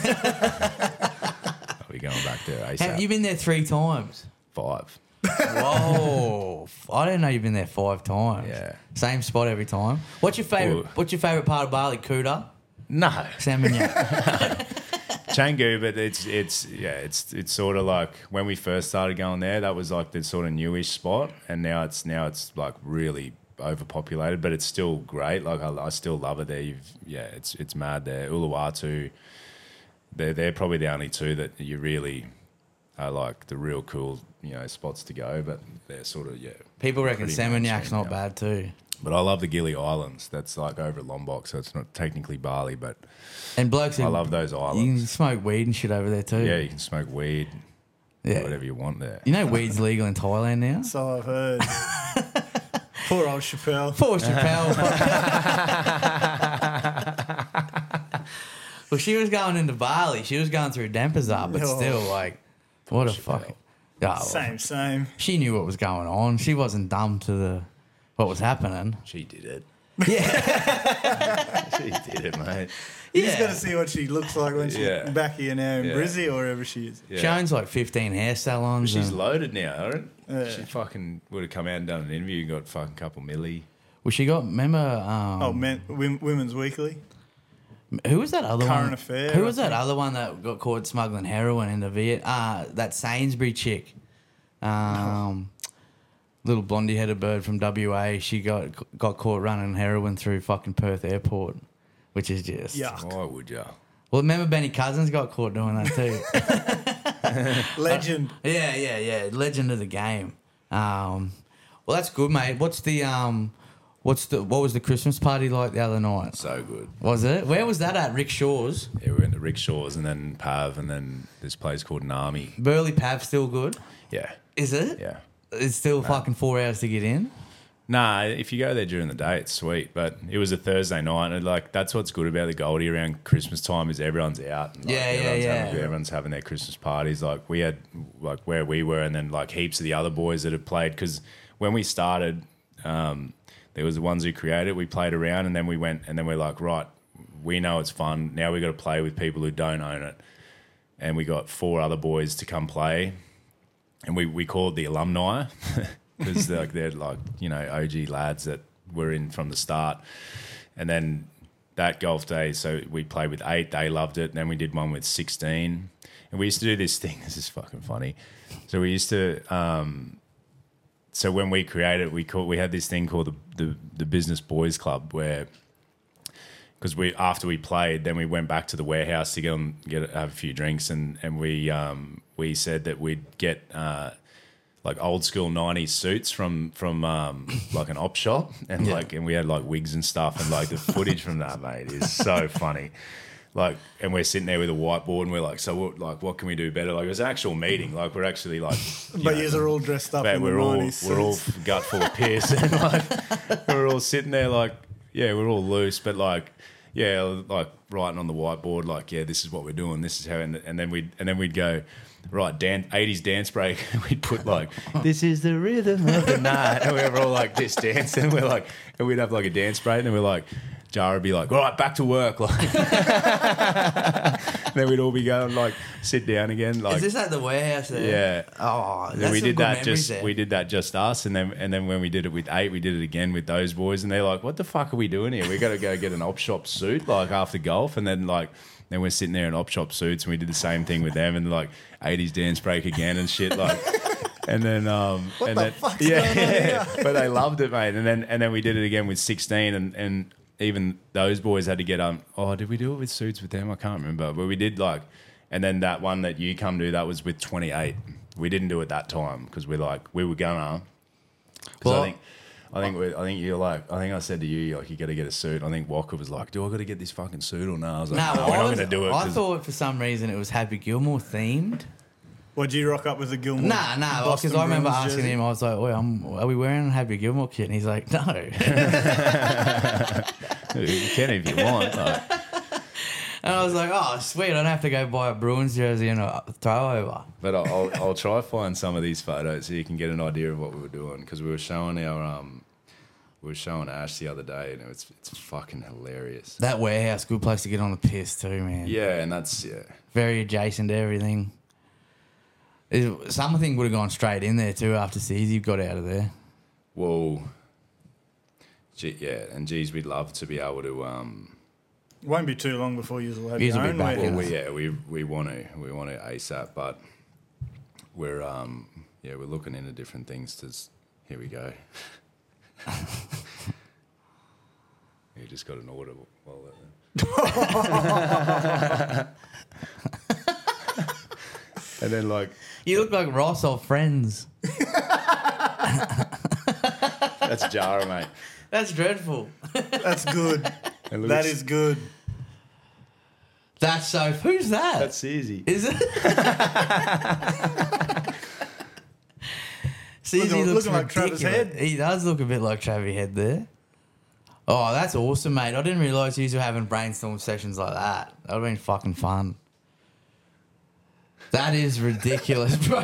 I'll be going back there ASAP. Have you been there three times? Five. Whoa! I didn't know you've been there five times. Yeah. Same spot every time. What's your favorite? Well- What's your favorite part of Bali? Kuta, No. Salmon. Canggu, but it's it's yeah, it's it's sort of like when we first started going there, that was like the sort of newish spot, and now it's now it's like really overpopulated, but it's still great. Like I, I still love it there. You've yeah, it's it's mad there. Uluwatu, they're they're probably the only two that you really are like the real cool, you know, spots to go. But they're sort of yeah. People reckon pretty Seminyak mainstream not now. bad too. But I love the Gili Islands. That's like over at Lombok, so it's not technically Bali, but And blokes, I love those You can islands. smoke weed and shit over there too. Yeah, you can smoke weed, yeah. whatever you want there. You know, weed's legal in Thailand now. So I've heard. Poor old Chappelle. Poor Chappelle. Well, she was going into Bali. She was going through Dempazar, but Oh. still, like, what a Chappelle. fucking. Oh, well, Same, same. she knew what was going on. She wasn't dumb to the what was happening. She did it. Yeah. She did it, mate. You Yeah. just got to see what she looks like when she's Yeah. back here now in Yeah. Brizzy or wherever she is. Yeah. She owns like fifteen hair salons. She's and- loaded now, right? Yeah. She fucking would have come out and done an interview and got fucking couple milli. well, she got, remember, um, Oh, men, Wom- Women's Weekly. who was that other Current one? Affair, Who I was that think. other one that got caught smuggling heroin into Viet? Ah, that Sainsbury chick. Um, little blondie headed bird from W A. She got got caught running heroin through fucking Perth Airport, which is just. Yuck. Why would ya? Well, remember Benny Cousins got caught doing that too. Legend. yeah, yeah, yeah. Legend of the game. Um, well, that's good, mate. What's the um, what's the what was the Christmas party like the other night? So good. Was it? Where was that at? Rick Shaw's. Yeah, we went to Rickshaws and then Pav and then this place called Nami. Burley Pav still good. Yeah. Is it? Yeah. It's still fucking four hours to get in. Nah, if you go there during the day, it's sweet. But it was a Thursday night, and like that's what's good about the Goldie around Christmas time is everyone's out. And, like, Yeah, yeah, everyone's yeah. Having, everyone's having their Christmas parties. Like we had, like where we were, and then like heaps of the other boys that had played. Because when we started, um, there was the ones who created. We played around, and then we went, and then we're like, right, we know it's fun. Now we got to play with people who don't own it, and we got four other boys to come play, and we we called the alumni. Because like they're like, you know, O G lads that were in from the start. And then that golf day, so we played with eight, they loved it. And then we did one with sixteen. And we used to do this thing, this is fucking funny. So we used to, um, so when we created, we call, we had this thing called the, the, the Business Boys Club where, because we after we played, then we went back to the warehouse to get, on, get have a few drinks. And, and we, um, we said that we'd get... Uh, like old school nineties suits from from um, like an op shop, and Yeah. like and we had like wigs and stuff, and like the footage from that, mate, is so funny. Like, and we're sitting there with a whiteboard, and we're like, so what? Like, what can we do better? Like, it was an actual meeting. Like, we're actually like, you But know, yous are all dressed up but in we're the all nineties we're all suits. gut full of piss, and like we're all sitting there like, yeah, we're all loose, but like. Yeah, like writing on the whiteboard, like, yeah, this is what we're doing. This is how, and, and then we'd and then we'd go, right, dan- eighties dance break. And we'd put like, this is the rhythm of the night, and we were all like just dancing. We're like, and we'd have like a dance break, and then we're like, Jara would be like, all right, back to work, like. Then we'd all be going like, sit down again, like. Is this at the warehouse there? Yeah. Oh, that's Then we some did good that memories just there. we did that just us, and then and then when we did it with eight, we did it again with those boys, and they're like, "What the fuck are we doing here? We got to go get an op shop suit like after golf," and then like then we're sitting there in op shop suits, and we did the same thing with them, and like eighties dance break again and shit like. And then, um, What and the then, fuck's yeah, going on yeah. here? But they loved it, mate. And then, and then we did it again with sixteen, and, and even those boys had to get um. Oh, did we do it with suits with them? I can't remember, but we did like, and then that one that you come to, that was with twenty-eight. We didn't do it that time because we're like we were gonna. Because Well- I think. I think we, I think you're like I think I said to you like you got to get a suit. I think Walker was like, "Do I got to get this fucking suit or no?" I was like, No, "No, we're I, not was- going to do it." I 'cause- thought for some reason it was Happy Gilmore themed. Would you rock up with a Gilmore? Nah, nah, Boston because I remember Bruins asking jersey? him, I was like, "Wait, I'm, are we wearing Happy Gilmore kit?" And he's like, "No." you can if you want. Like, And I was like, "Oh, sweet! I don't have to go buy a Bruins jersey and a throw over." but I'll, I'll, I'll try find some of these photos so you can get an idea of what we were doing because we were showing our um, we were showing Ash the other day and it's it's fucking hilarious. That warehouse, good place to get on the piss too, man. Yeah, and that's yeah. Very adjacent to everything. It, something would have gone straight in there too after Caesar got out of there. Well, gee, yeah, and geez, we'd love to be able to. Um, It won't be too long before you'll have Yous your will be own back warehouse. well, we, yeah, we we want to we want to ASAP, but we're um yeah we're looking into different things. To s- here we go. You just got an order. Well, uh, and then like You look like Ross off Friends. that's Jara, mate. That's dreadful. That's good. It looks- That is good. That's so. Who's that? that's easy. Is it? Caesar Looking- looks looking like Travis ridiculous. Head. He does look a bit like Travis Head there. Oh, that's awesome, mate. I didn't realise you were having brainstorm sessions like that. That would have been fucking fun. That is ridiculous, bro.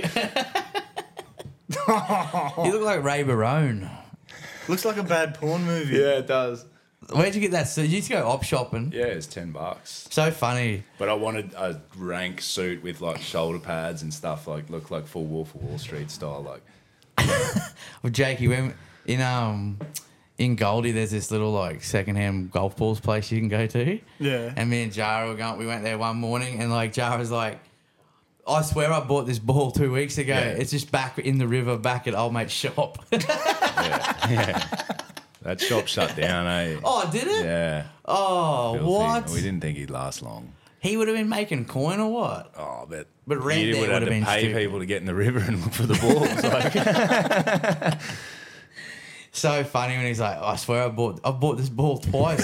You look like Ray Barone. Looks like a bad porn movie. Yeah, it does. Where'd you get that suit? You used to go op shopping. Yeah, it's ten bucks. So funny. But I wanted a rank suit with like shoulder pads and stuff, like look like full Wolf of Wall Street style. Like, Well, Jakey, when in um in Goldie, there's this little like secondhand golf balls place you can go to. Yeah. And me and Jara were going. We went there one morning, and like Jara was like, "I swear I bought this ball two weeks ago. Yeah. It's just back in the river, back at old mate's shop." yeah, yeah. That shop shut down, eh? Oh, did it? Yeah. Oh, Filthy. what? We didn't think he'd last long. He would have been making coin or what? Oh, but But rent you there would have would've to been pay stupid. people to get in the river and look for the balls. Like, So funny when he's like, "I swear I bought I bought this ball twice."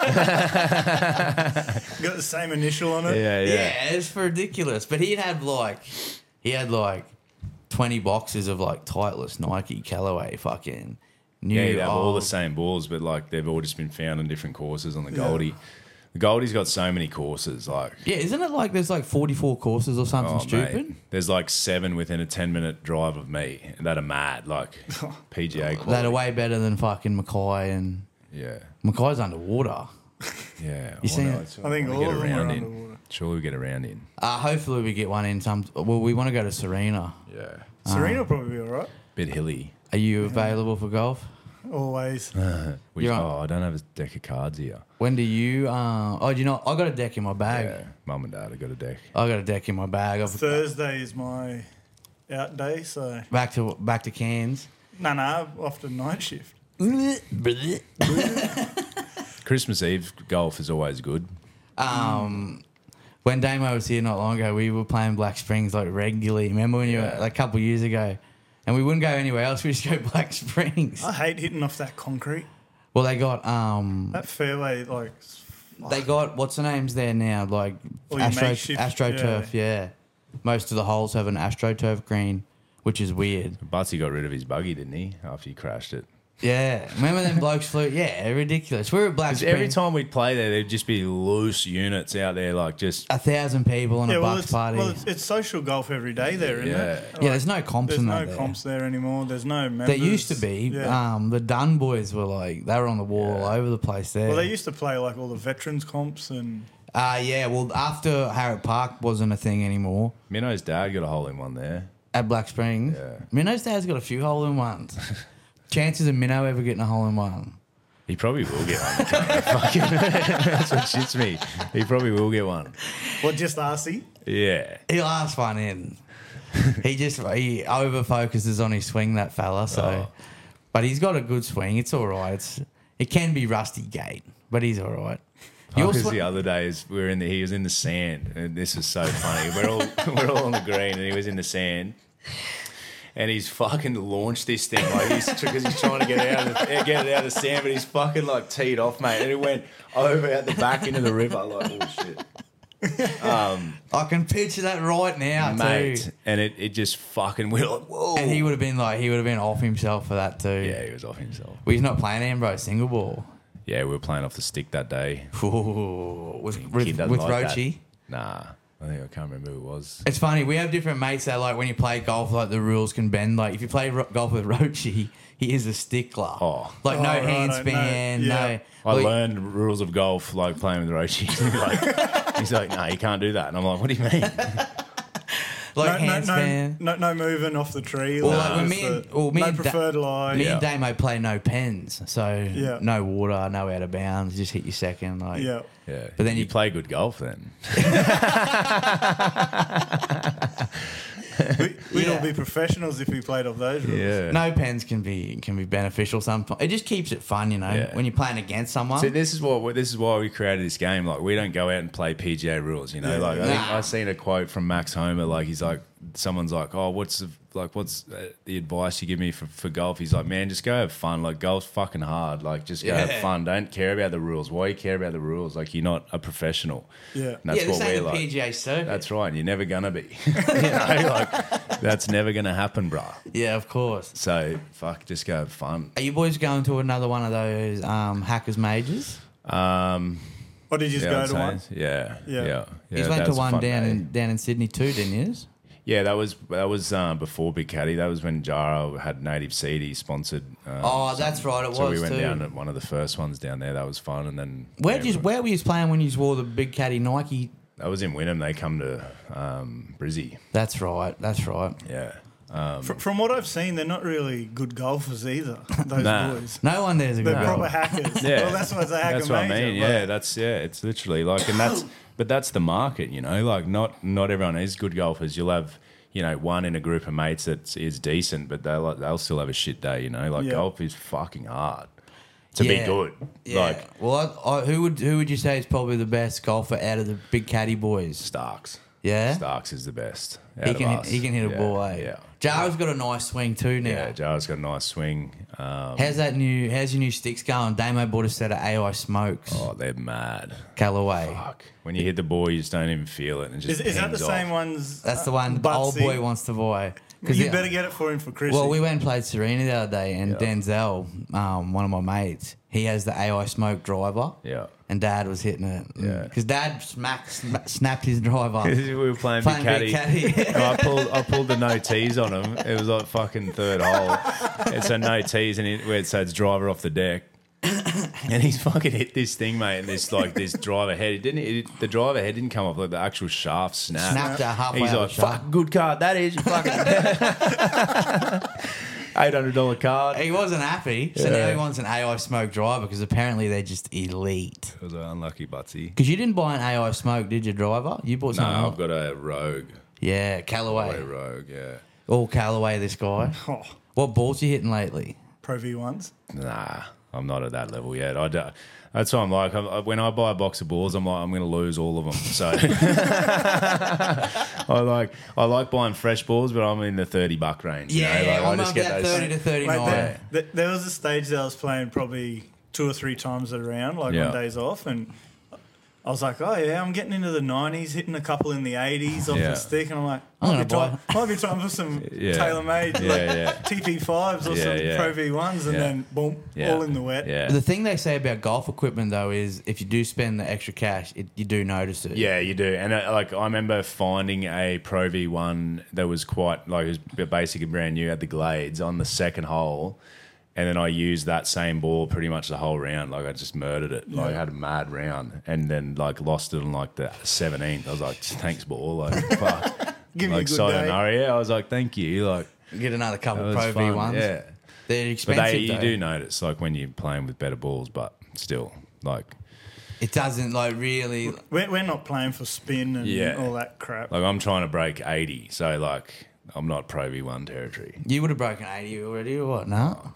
Got the same initial on it. yeah, Yeah, yeah. it's ridiculous. But he'd had like, he had like twenty boxes of like Titleist Nike Callaway fucking new. Yeah, you'd have all old- the same balls, but like they've all just been found on different courses on the Goldie. The Goldie's got so many courses, like Yeah, isn't it like there's like forty-four courses or something oh, stupid? mate, there's like seven within a ten minute drive of me that are mad, like P G A quality. That are way better than fucking Mackay, and Yeah, Mackay's underwater. yeah. You seen it? it's- I think we all get of them around are in. underwater. Surely we get around in. Uh, hopefully we get one in some. Well, we want to go to Serena. Yeah, Serena will probably be all right. bit hilly. Are you available for golf? Always. Which, You're on- oh, I don't have a deck of cards here. When do you? Uh, oh, do you know? I got a deck in my bag. Yeah, mum and dad have got a deck. I got a deck in my bag. I've, Thursday is my out day, so back to back to Cairns. no, no, off to night shift. Christmas Eve golf is always good. Um, when Damo was here not long ago, we were playing Black Springs like regularly. Remember when you were Yeah. like a couple of years ago, and we wouldn't go anywhere else. We just go Black Springs. I hate hitting off that concrete. Well, they got um, That fairway, like, they got what's the names there now? Like Or your Astro makeshift, AstroTurf. Yeah. Most of the holes have an AstroTurf green, which is weird. Butsy got rid of his buggy, didn't he? After he crashed it. Yeah, remember them blokes flew? Yeah, ridiculous. We were at Black 'Cause Springs. every time we'd play there, there'd just be loose units out there, like just a thousand people on yeah, a well, bucks it's, party. well it's, it's social golf every day there, isn't Yeah. it? yeah, there's no comps There's in no that there. comps there anymore. There's no members. There used to be. Yeah. Um, the Dunn boys were like they were on the wall all over the place there. well, they used to play like all the veterans comps and uh, yeah. Well, after Harrop Park wasn't a thing anymore Minno's dad got a hole in one there. at Black Springs. Yeah. Minno's dad's got a few hole in ones. Chances of Minnow ever getting a hole in one. He probably will get one. Fucking- That's what shits me. He probably will get one. what just R C? Yeah. He'll ask one in. he just he over focuses on his swing, that fella. So, Oh. but he's got a good swing. It's all right. It's, it can be rusty gate, but he's all right. Your Because sw- the other days we were in the he was in the sand, and this was so funny. We're all we're all on the green, and he was in the sand, and he's fucking launched this thing like he's because he's trying to get out of the, get it out of the sand, but he's fucking like teed off, mate, and it went over out the back into the river. Like oh shit, I can picture that right now, mate, too. and it, it just fucking we were like whoa, And he would have been like, he would have been off himself for that too. yeah, he was off himself. Well, he's not playing Ambrose single ball. Yeah, we were playing off the stick that day. Ooh, with with, Kid doesn't with like that. Rochi. Nah, I think I can't remember who it was. It's funny. We have different mates that like when you play golf, like the rules can bend. Like if you play ro- golf with Rochi, he is a stickler. Oh. like Oh, no right, handspan, no, no. yeah. I Like, learned rules of golf like playing with Rochi. like, he's like, no, you can't do that. And I'm like, what do you mean? like no, no, handspan. no, no, no moving off the tree. Or like, like when just me and, the- or me no and Da- preferred lie. me Yeah. and Damo play no pens, so Yeah. no water, no out of bounds, just hit your second. Like, Yeah. Yeah, But then you, you- play good golf then. We, we'd Yeah. all be professionals if we played off those rules. Yeah. no pens can be can be beneficial sometimes. It just keeps it fun, you know, Yeah. when you're playing against someone. See, this is what this is why we created this game. Like, we don't go out and play P G A rules. You know, Yeah. like I think Nah. I seen a quote from Max Homer. Like, he's like, someone's like, oh, what's the, like, what's uh, the advice you give me for, for golf? He's like, man, just go have fun. Like, golf's fucking hard. Like, just go Yeah. have fun. Don't care about the rules. Why you care about the rules? Like, you're not a professional. Yeah. And that's yeah, what this we're ain't the like. P G A circuit. That's right. You're never gonna be. you know, like that's never gonna happen, bruh. yeah, of course. So fuck, just go have fun. Are you boys going to another one of those um, hackers majors? Um, Or did you just yeah, go I'd to say- one? Yeah, Yeah. yeah, yeah. You that went to was a one fun down day. in down in Sydney too, didn't you? Yeah, that was that was uh, before Big Caddy. That was when Jara had Native Seed. He sponsored. Um, Oh, that's right, it so was we went too. down at one of the first ones down there. That was fun, and then Where yeah, you where were you playing when you wore the big caddy Nike? that was in Wynnum. They come to um, Brizzy. That's right. That's right. Yeah, Fr- From what I've seen, they're not really good golfers either. Those Nah. boys. No one there's a They're good proper goal. hackers. Yeah. Well, that's why it's a hacker that's what I major, mean. but- Yeah, that's yeah. It's literally like, and that's but that's the market. You know, like not not everyone is good golfers. You'll have. You know, one in a group of mates that is decent, but they'll they'll still have a shit day. You know, like Yeah. golf is fucking hard to Yeah. be good. Yeah. Like well, I, I, who would who would you say is probably the best golfer out of the big caddy boys? Starks. Yeah, Starks is the best. he out of can hit, us. he can hit a Yeah, ball. Eh? Yeah. Jara's got a nice swing too now. Yeah, Jara's got a nice swing. Um, How's that new? How's your new sticks going? Damo bought a set of A I smokes. oh, they're mad. Callaway. Fuck. When you hit the ball, you just don't even feel it. And it just Is, is that the pings off. same ones? That's the uh, one Butsy? old boy wants to buy. You the- better get it for him for Christmas. Well, we went and played Serena the other day, and Yeah. Denzel, um, one of my mates, he has the A I smoke driver. Yeah. And Dad was hitting it. Yeah. Because Dad smacked, sma- snapped his driver. we were playing, Playing Big Big Caddy. Caddy. And I pulled I pulled the no tees on him. It was like fucking third hole. It's a no tees, and it, where it says driver off the deck. And he's fucking hit this thing, mate, and this like this driver head. It didn't. It, the driver head didn't come off. Like the actual shaft snapped. Snapped her halfway He's out like, the shaft. "Fuck, good card. That is you fucking eight hundred dollar card." He wasn't happy, so now Yeah. he wants an A I smoke driver because apparently they're just elite. It was an unlucky butsy. Because you didn't buy an A I smoke, did you, driver? You bought No, something I've else. got a Rogue. Yeah, Way Callaway. Rogue, yeah. All Callaway, this guy. Oh, What balls you hitting lately? Pro V ones. Nah, I'm not at that level yet. I do, that's what I'm like. I'm, I- when I buy a box of balls, I'm like, I'm going to lose all of them. So I like I like buying fresh balls, but I'm in the thirty buck range. you know? Yeah, Like, I I'm just up get that those- thirty to Mate, thirty-nine. there, there- there was a stage that I was playing probably two or three times a round, like Yeah. on days off, and I was like, oh yeah, I'm getting into the nineties, hitting a couple in the eighties off Yeah. the stick, and I'm like, I'm might be, gonna time, might be time for some Yeah. tailor-made Yeah, like, yeah. T P fives or Yeah, some yeah. Pro V ones, and Yeah. then boom, Yeah. all in the wet. Yeah. The thing they say about golf equipment, though, is if you do spend the extra cash, it, you do notice it. Yeah, you do. And uh, like I remember finding a Pro V one that was quite like it was basically brand new at the Glades on the second hole. And then I used that same ball pretty much the whole round. Like I just murdered it. Like I had a mad round, and then like lost it on like the seventeenth. I was like, "Thanks, ball." Like fuck. Give me a like good sayonara. Yeah, I was like, "Thank you." Like Get another couple that was Pro V fun. ones. Yeah, They're but expensive, they, you though. do notice like when you're playing with better balls, but still like It doesn't, like, really... We're, we're not playing for spin and Yeah. all that crap. like I'm trying to break eighty, so like I'm not Pro V one territory. You would have broken eighty already or what? No.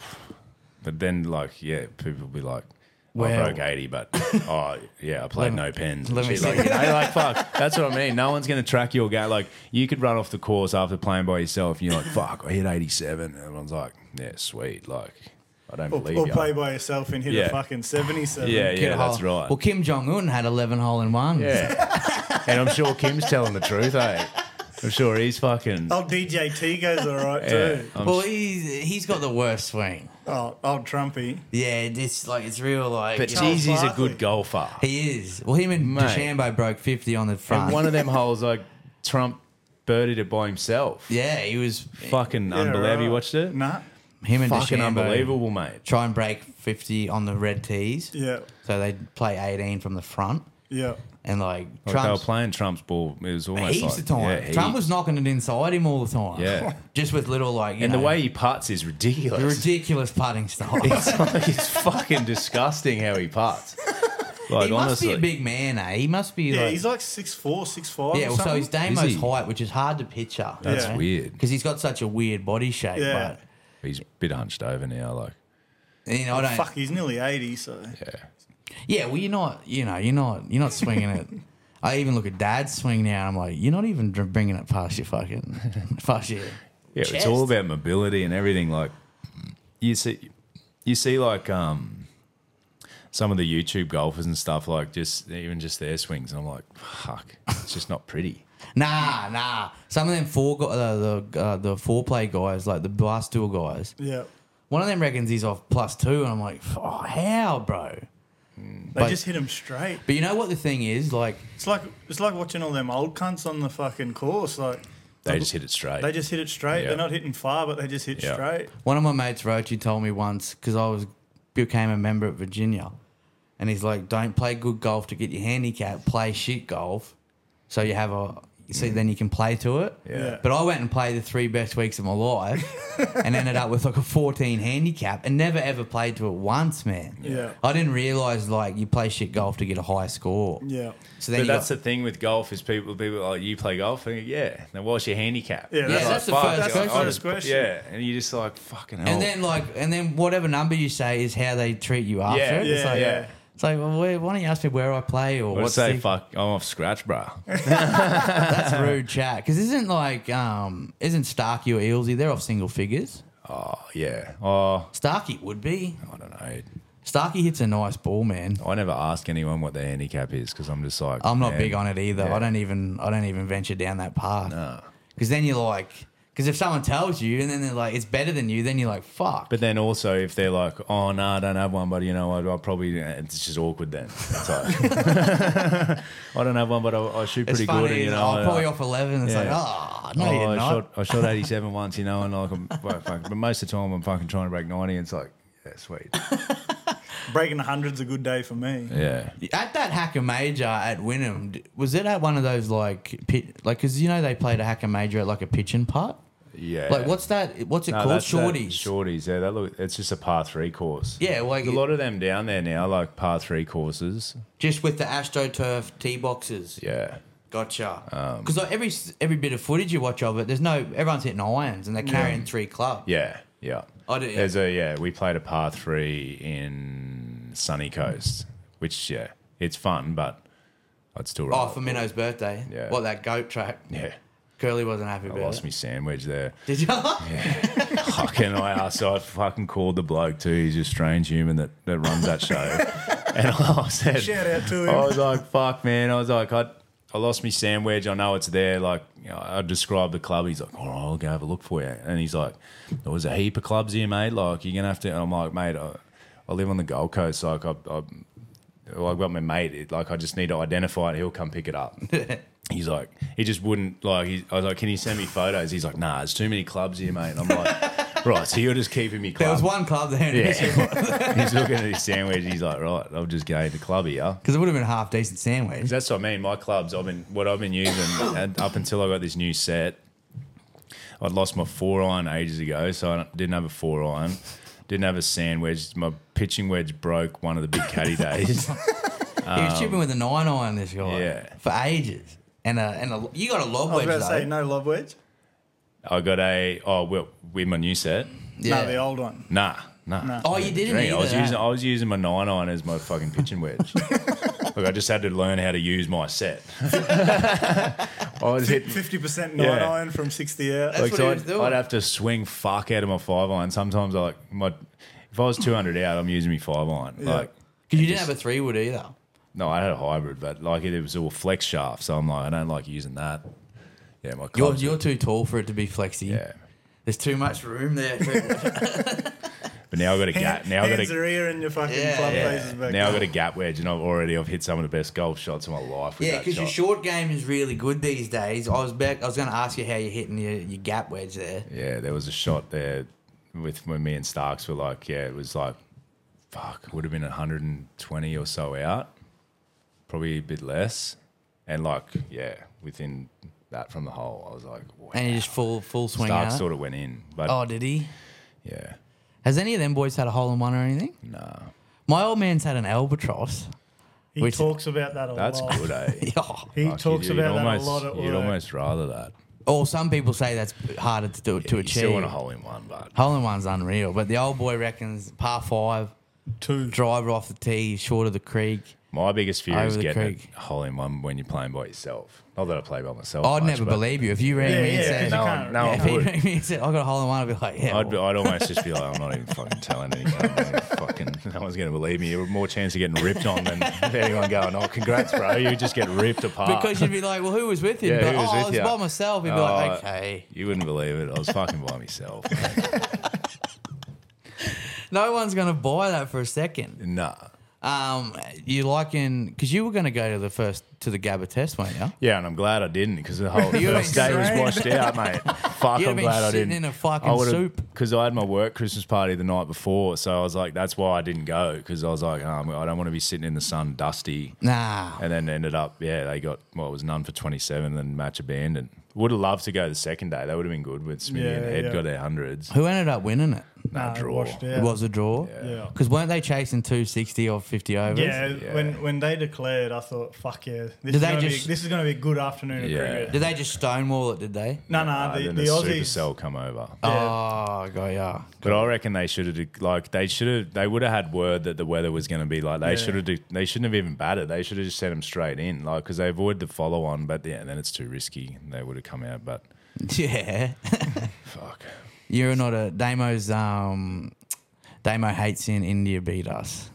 But then, like, yeah, people will be like, well, Well- I broke eighty, but, oh, yeah, I played no pens. And let me shit. Like, see. you know, like, fuck, that's what I mean. No one's going to track your game. Like, you could run off the course after playing by yourself, and you're like, fuck, I hit eighty-seven. And everyone's like, yeah, sweet. Like, I don't Or, believe or you. play by yourself and hit Yeah. a fucking seventy-seven. Yeah, Get yeah, a that's hole. right. Well, Kim Jong Un had eleven hole in ones. Yeah. And I'm sure Kim's telling the truth, eh? I'm sure he's fucking. Old D J T goes all right Yeah. too. I'm Well, he's he's got the worst swing. Oh, old Trumpy. Yeah, it's like it's real like. But you know, Charles Jeezy's a Barkley. good golfer. he is. Well, him and Mate. DeChambeau broke fifty on the front. And one of them holes, like, Trump birdied it by himself. yeah, he was Fucking Yeah, unbelievable. Have you right. watched it? Nah. him and Fucking DeChambeau unbelievable, mate. try and break fifty on the red tees. Yeah. So they play eighteen from the front, Yeah. and like Like they were Trump's playing Trump's ball. It was almost heaps like of time. Yeah, Trump heaps. was knocking it inside him all the time. Yeah. just with little like you and know, the way he putts is ridiculous. ridiculous putting style. It's like it's fucking disgusting how he putts. Like he must honestly, be a big man, eh? He must be Yeah, like he's like six four, six five. yeah. or Well, so something. he's Damo's Is he? height, which is hard to picture. That's Yeah. weird. because he's got such a weird body shape. Yeah. He's a bit hunched over now. Like But you know, I don't. Fuck, he's nearly eighty, so. yeah, Yeah, well, you're not. You know, you're not. You're not swinging it. I even look at Dad's swing now, and I'm like, you're not even dr- bringing it past your fucking past your. yeah. chest. It's all about mobility and everything. Like you see, you see like um some of the YouTube golfers and stuff. Like just even just their swings. And I'm like, fuck, it's just not pretty. Nah, nah. Some of them four gu- uh, the uh, the foreplay guys, like the Barstool guys. Yeah. One of them reckons he's off plus two, and I'm like, oh, how, bro? They But- just hit him straight. But you know what the thing is, like, It's like it's like watching all them old cunts on the fucking course. Like They just hit it straight. they just hit it straight. Yeah. They're not hitting far, but they just hit Yeah. straight. one of my mates, Rochi, told me once because I was became a member at Virginia, and he's like, don't play good golf to get your handicap. Play shit golf, so you have a. See, then you can play to it. Yeah. But I went and played the three best weeks of my life and ended up with like a fourteen handicap and never ever played to it once, man. Yeah. I didn't realise like you play shit golf to get a high score. Yeah. So then But you that's got, the thing with golf is people people are like you play golf and you go, yeah. Now what's your handicap? Yeah, Yeah, that's, that's the like, first that's the question. first question. Yeah, and you just like fucking hell. and then like and then whatever number you say is how they treat you after. Yeah, it. It's yeah, like, yeah. It's like, well, where, why don't you ask me where I play or I'd what's say the, fuck, I'm off scratch, bro. That's rude chat. Because isn't like um isn't Starkey or Ealsy? They're off single figures. Oh yeah. Oh, Starkey would be. I don't know. Starkey hits a nice ball, man. I never ask anyone what their handicap is because I'm just like I'm not man, big on it either. yeah. I don't even I don't even venture down that path. No. Because then you're like, because if someone tells you and then they're like, it's better than you, then you're like, fuck. But then also if they're like, oh no, I don't have one, but you know, I'll, I'll probably it's just awkward then. It's like, I don't have one, but I, I shoot It's pretty funny. good. And, you know, I'm I- probably off eleven. It's yeah. like, oh, no, oh, you're I not. shot I shot eighty-seven once, you know, and like I'm, fuck, fuck. But most of the time I'm fucking trying to break ninety. And it's like, yeah, sweet, Breaking a hundred's a good day for me. yeah. At that Hacker Major at Wynnum, d- was it at one of those like pit, like because you know they played a Hacker Major at like a pitch and putt? Yeah. Like what's that? What's it No, called? that's- that- Shorties. Shorties, yeah. That look, it's just a par three course. Yeah, like There's a lot of them down there now, like par three courses. just with the AstroTurf tee boxes. Yeah. Gotcha. Because like every every bit of footage you watch of it, there's no everyone's hitting irons and they're carrying three clubs. Yeah, yeah. I do- There's a yeah. We played a par three in Sunny Coast, which yeah, it's fun, but I'd still. Oh, rather- for Minno's birthday. Yeah. What, that goat track? Yeah, Curly wasn't happy I about lost it. me sandwich there. Did you? Fucking I asked, so I fucking called the bloke too. He's a strange human that, that runs that show, and I said, Shout out to him. I was like, fuck, man. I was like, I, I lost me sandwich. I know it's there. Like, you know, I described the club. He's like, all right, I'll go have a look for you. And he's like, there was a heap of clubs here, mate. Like, you're going to have to. And I'm like, mate, I, I live on the Gold Coast. Like, I, I, well, I've got my mate. It, like, I just need to identify it. He'll come pick it up. He's like, he just wouldn't, like, he, I was like, can you send me photos? He's like, nah, there's too many clubs here, mate. And I'm like, right, so you're just keeping me club. There was one club there. Yeah. Because He's looking at his sandwich. He's like, right, I'll just go to club here. it would have been a half decent sandwich. That's what I mean. My clubs, I've been what I've been using and up until I got this new set. I'd lost my four iron ages ago, so I didn't have a four iron. Didn't have a sand wedge. My pitching wedge broke one of the big caddy days. he was chipping with a nine iron, this guy. Um, yeah. For ages. And a, and a, you got a lob I was wedge about to though. say no lob wedge. I got a oh well with my new set. Yeah. No, the old one. Nah, nah. No. Oh, you didn't Drink. I either, was eh? using I was using my nine iron as my fucking pitching wedge. Look, I just had to learn how to use my set. I was hitting. Fifty percent nine Yeah. iron from sixty out. That's Like, what so he I'd, was doing. I'd have to swing fuck out of my five iron. Sometimes, I like my if I was two hundred out, I'm using my five iron. Yeah. Like, Because you didn't have a three wood either. no, I had a hybrid, but like it, it was all flex shaft, so I'm like, I don't like using that. Yeah, my You're, clubs. you're too tall for it to be flexy. yeah, There's too much room there. but now I've got a gap. Now I've got Hands a are here and your fucking Yeah, club yeah. faces back. Now I've there. got a gap wedge, and I've already I've hit some of the best golf shots of my life with yeah, that because your shot. short game is really good these days. I was back, I was going to ask you how you're hitting your, your gap wedge there. Yeah, there was a shot there with when me and Starks were like, yeah, it was like, fuck, it would have been one hundred twenty or so out, probably a bit less, and like, yeah, within that from the hole, I was like, wow. And you just full full swing Starks out. sort of went in, but Oh, did he? yeah, Has any of them boys had a hole in one or anything? nah, My old man's had an albatross. He which- talks about that a that's lot. good, eh? Oh. He Fuck, talks you'd- about you'd that almost, a lot at You'd work. almost rather that. Or some people say that's harder to do to You achieve. still want a hole in one, but Hole in one's unreal, but the old boy reckons par five, Two. driver off the tee, short of the creek. my biggest fear Over is the getting creek. a hole in one when you're playing by yourself. Not that I play by myself. I'd much, never but believe you if you rang Yeah, me and yeah, said, no No, can't- one- no, yeah, I if you would. rang me and said, I got a hole in one, I'd be like, yeah. I'd, well, I'd almost just be like, I'm not even fucking telling anyone. Man. Fucking, no one's going to believe me. You have more chance of getting ripped on than anyone going, oh, congrats, bro. You just get ripped apart. because you'd be like, well, who was with you? Yeah, You'd be who like, was oh, I with was you? by myself. You'd be Oh, like, okay. You wouldn't believe it. I was fucking by myself. No one's going to buy that for a second. Nah. Um, you liking, because you were going to go to the first, to the Gabba test, weren't you? Yeah, and I'm glad I didn't because the whole You first ain't day was strange. washed out, mate. Fuck, You'd have I'm been glad I shitting didn't. in a fucking soup. Because I had my work Christmas party the night before, so I was like, that's why I didn't go because I was like, oh, I don't want to be sitting in the sun dusty. Nah. And then ended up, yeah, they got, well, it was none for twenty-seven and match abandoned. Would have loved to go the second day. That would have been good with Smithy Yeah, and Ed yeah. got their hundreds. Who ended up winning it? Nah, Nah, draw. washed out. It was a draw? Yeah. Because weren't they chasing two sixty or fifty overs? Yeah, Yeah. when when they declared, I thought, "Fuck yeah, this Did is they gonna just- be this is going to be a good afternoon of Yeah. cricket." Did they just stonewall it, did they? No, no, Uh, the, then the, the, Aussies. Supercell come over. Oh, got ya. But I reckon they should have like they should have they would have had word that the weather was going to be like they Yeah. should have they shouldn't have even batted. They should have just sent them straight in like because they avoid the follow on. But yeah, then it's too risky. They would have come out. But Yeah. fuck, You're not a Damo's. Um, Damo hates seeing India beat us.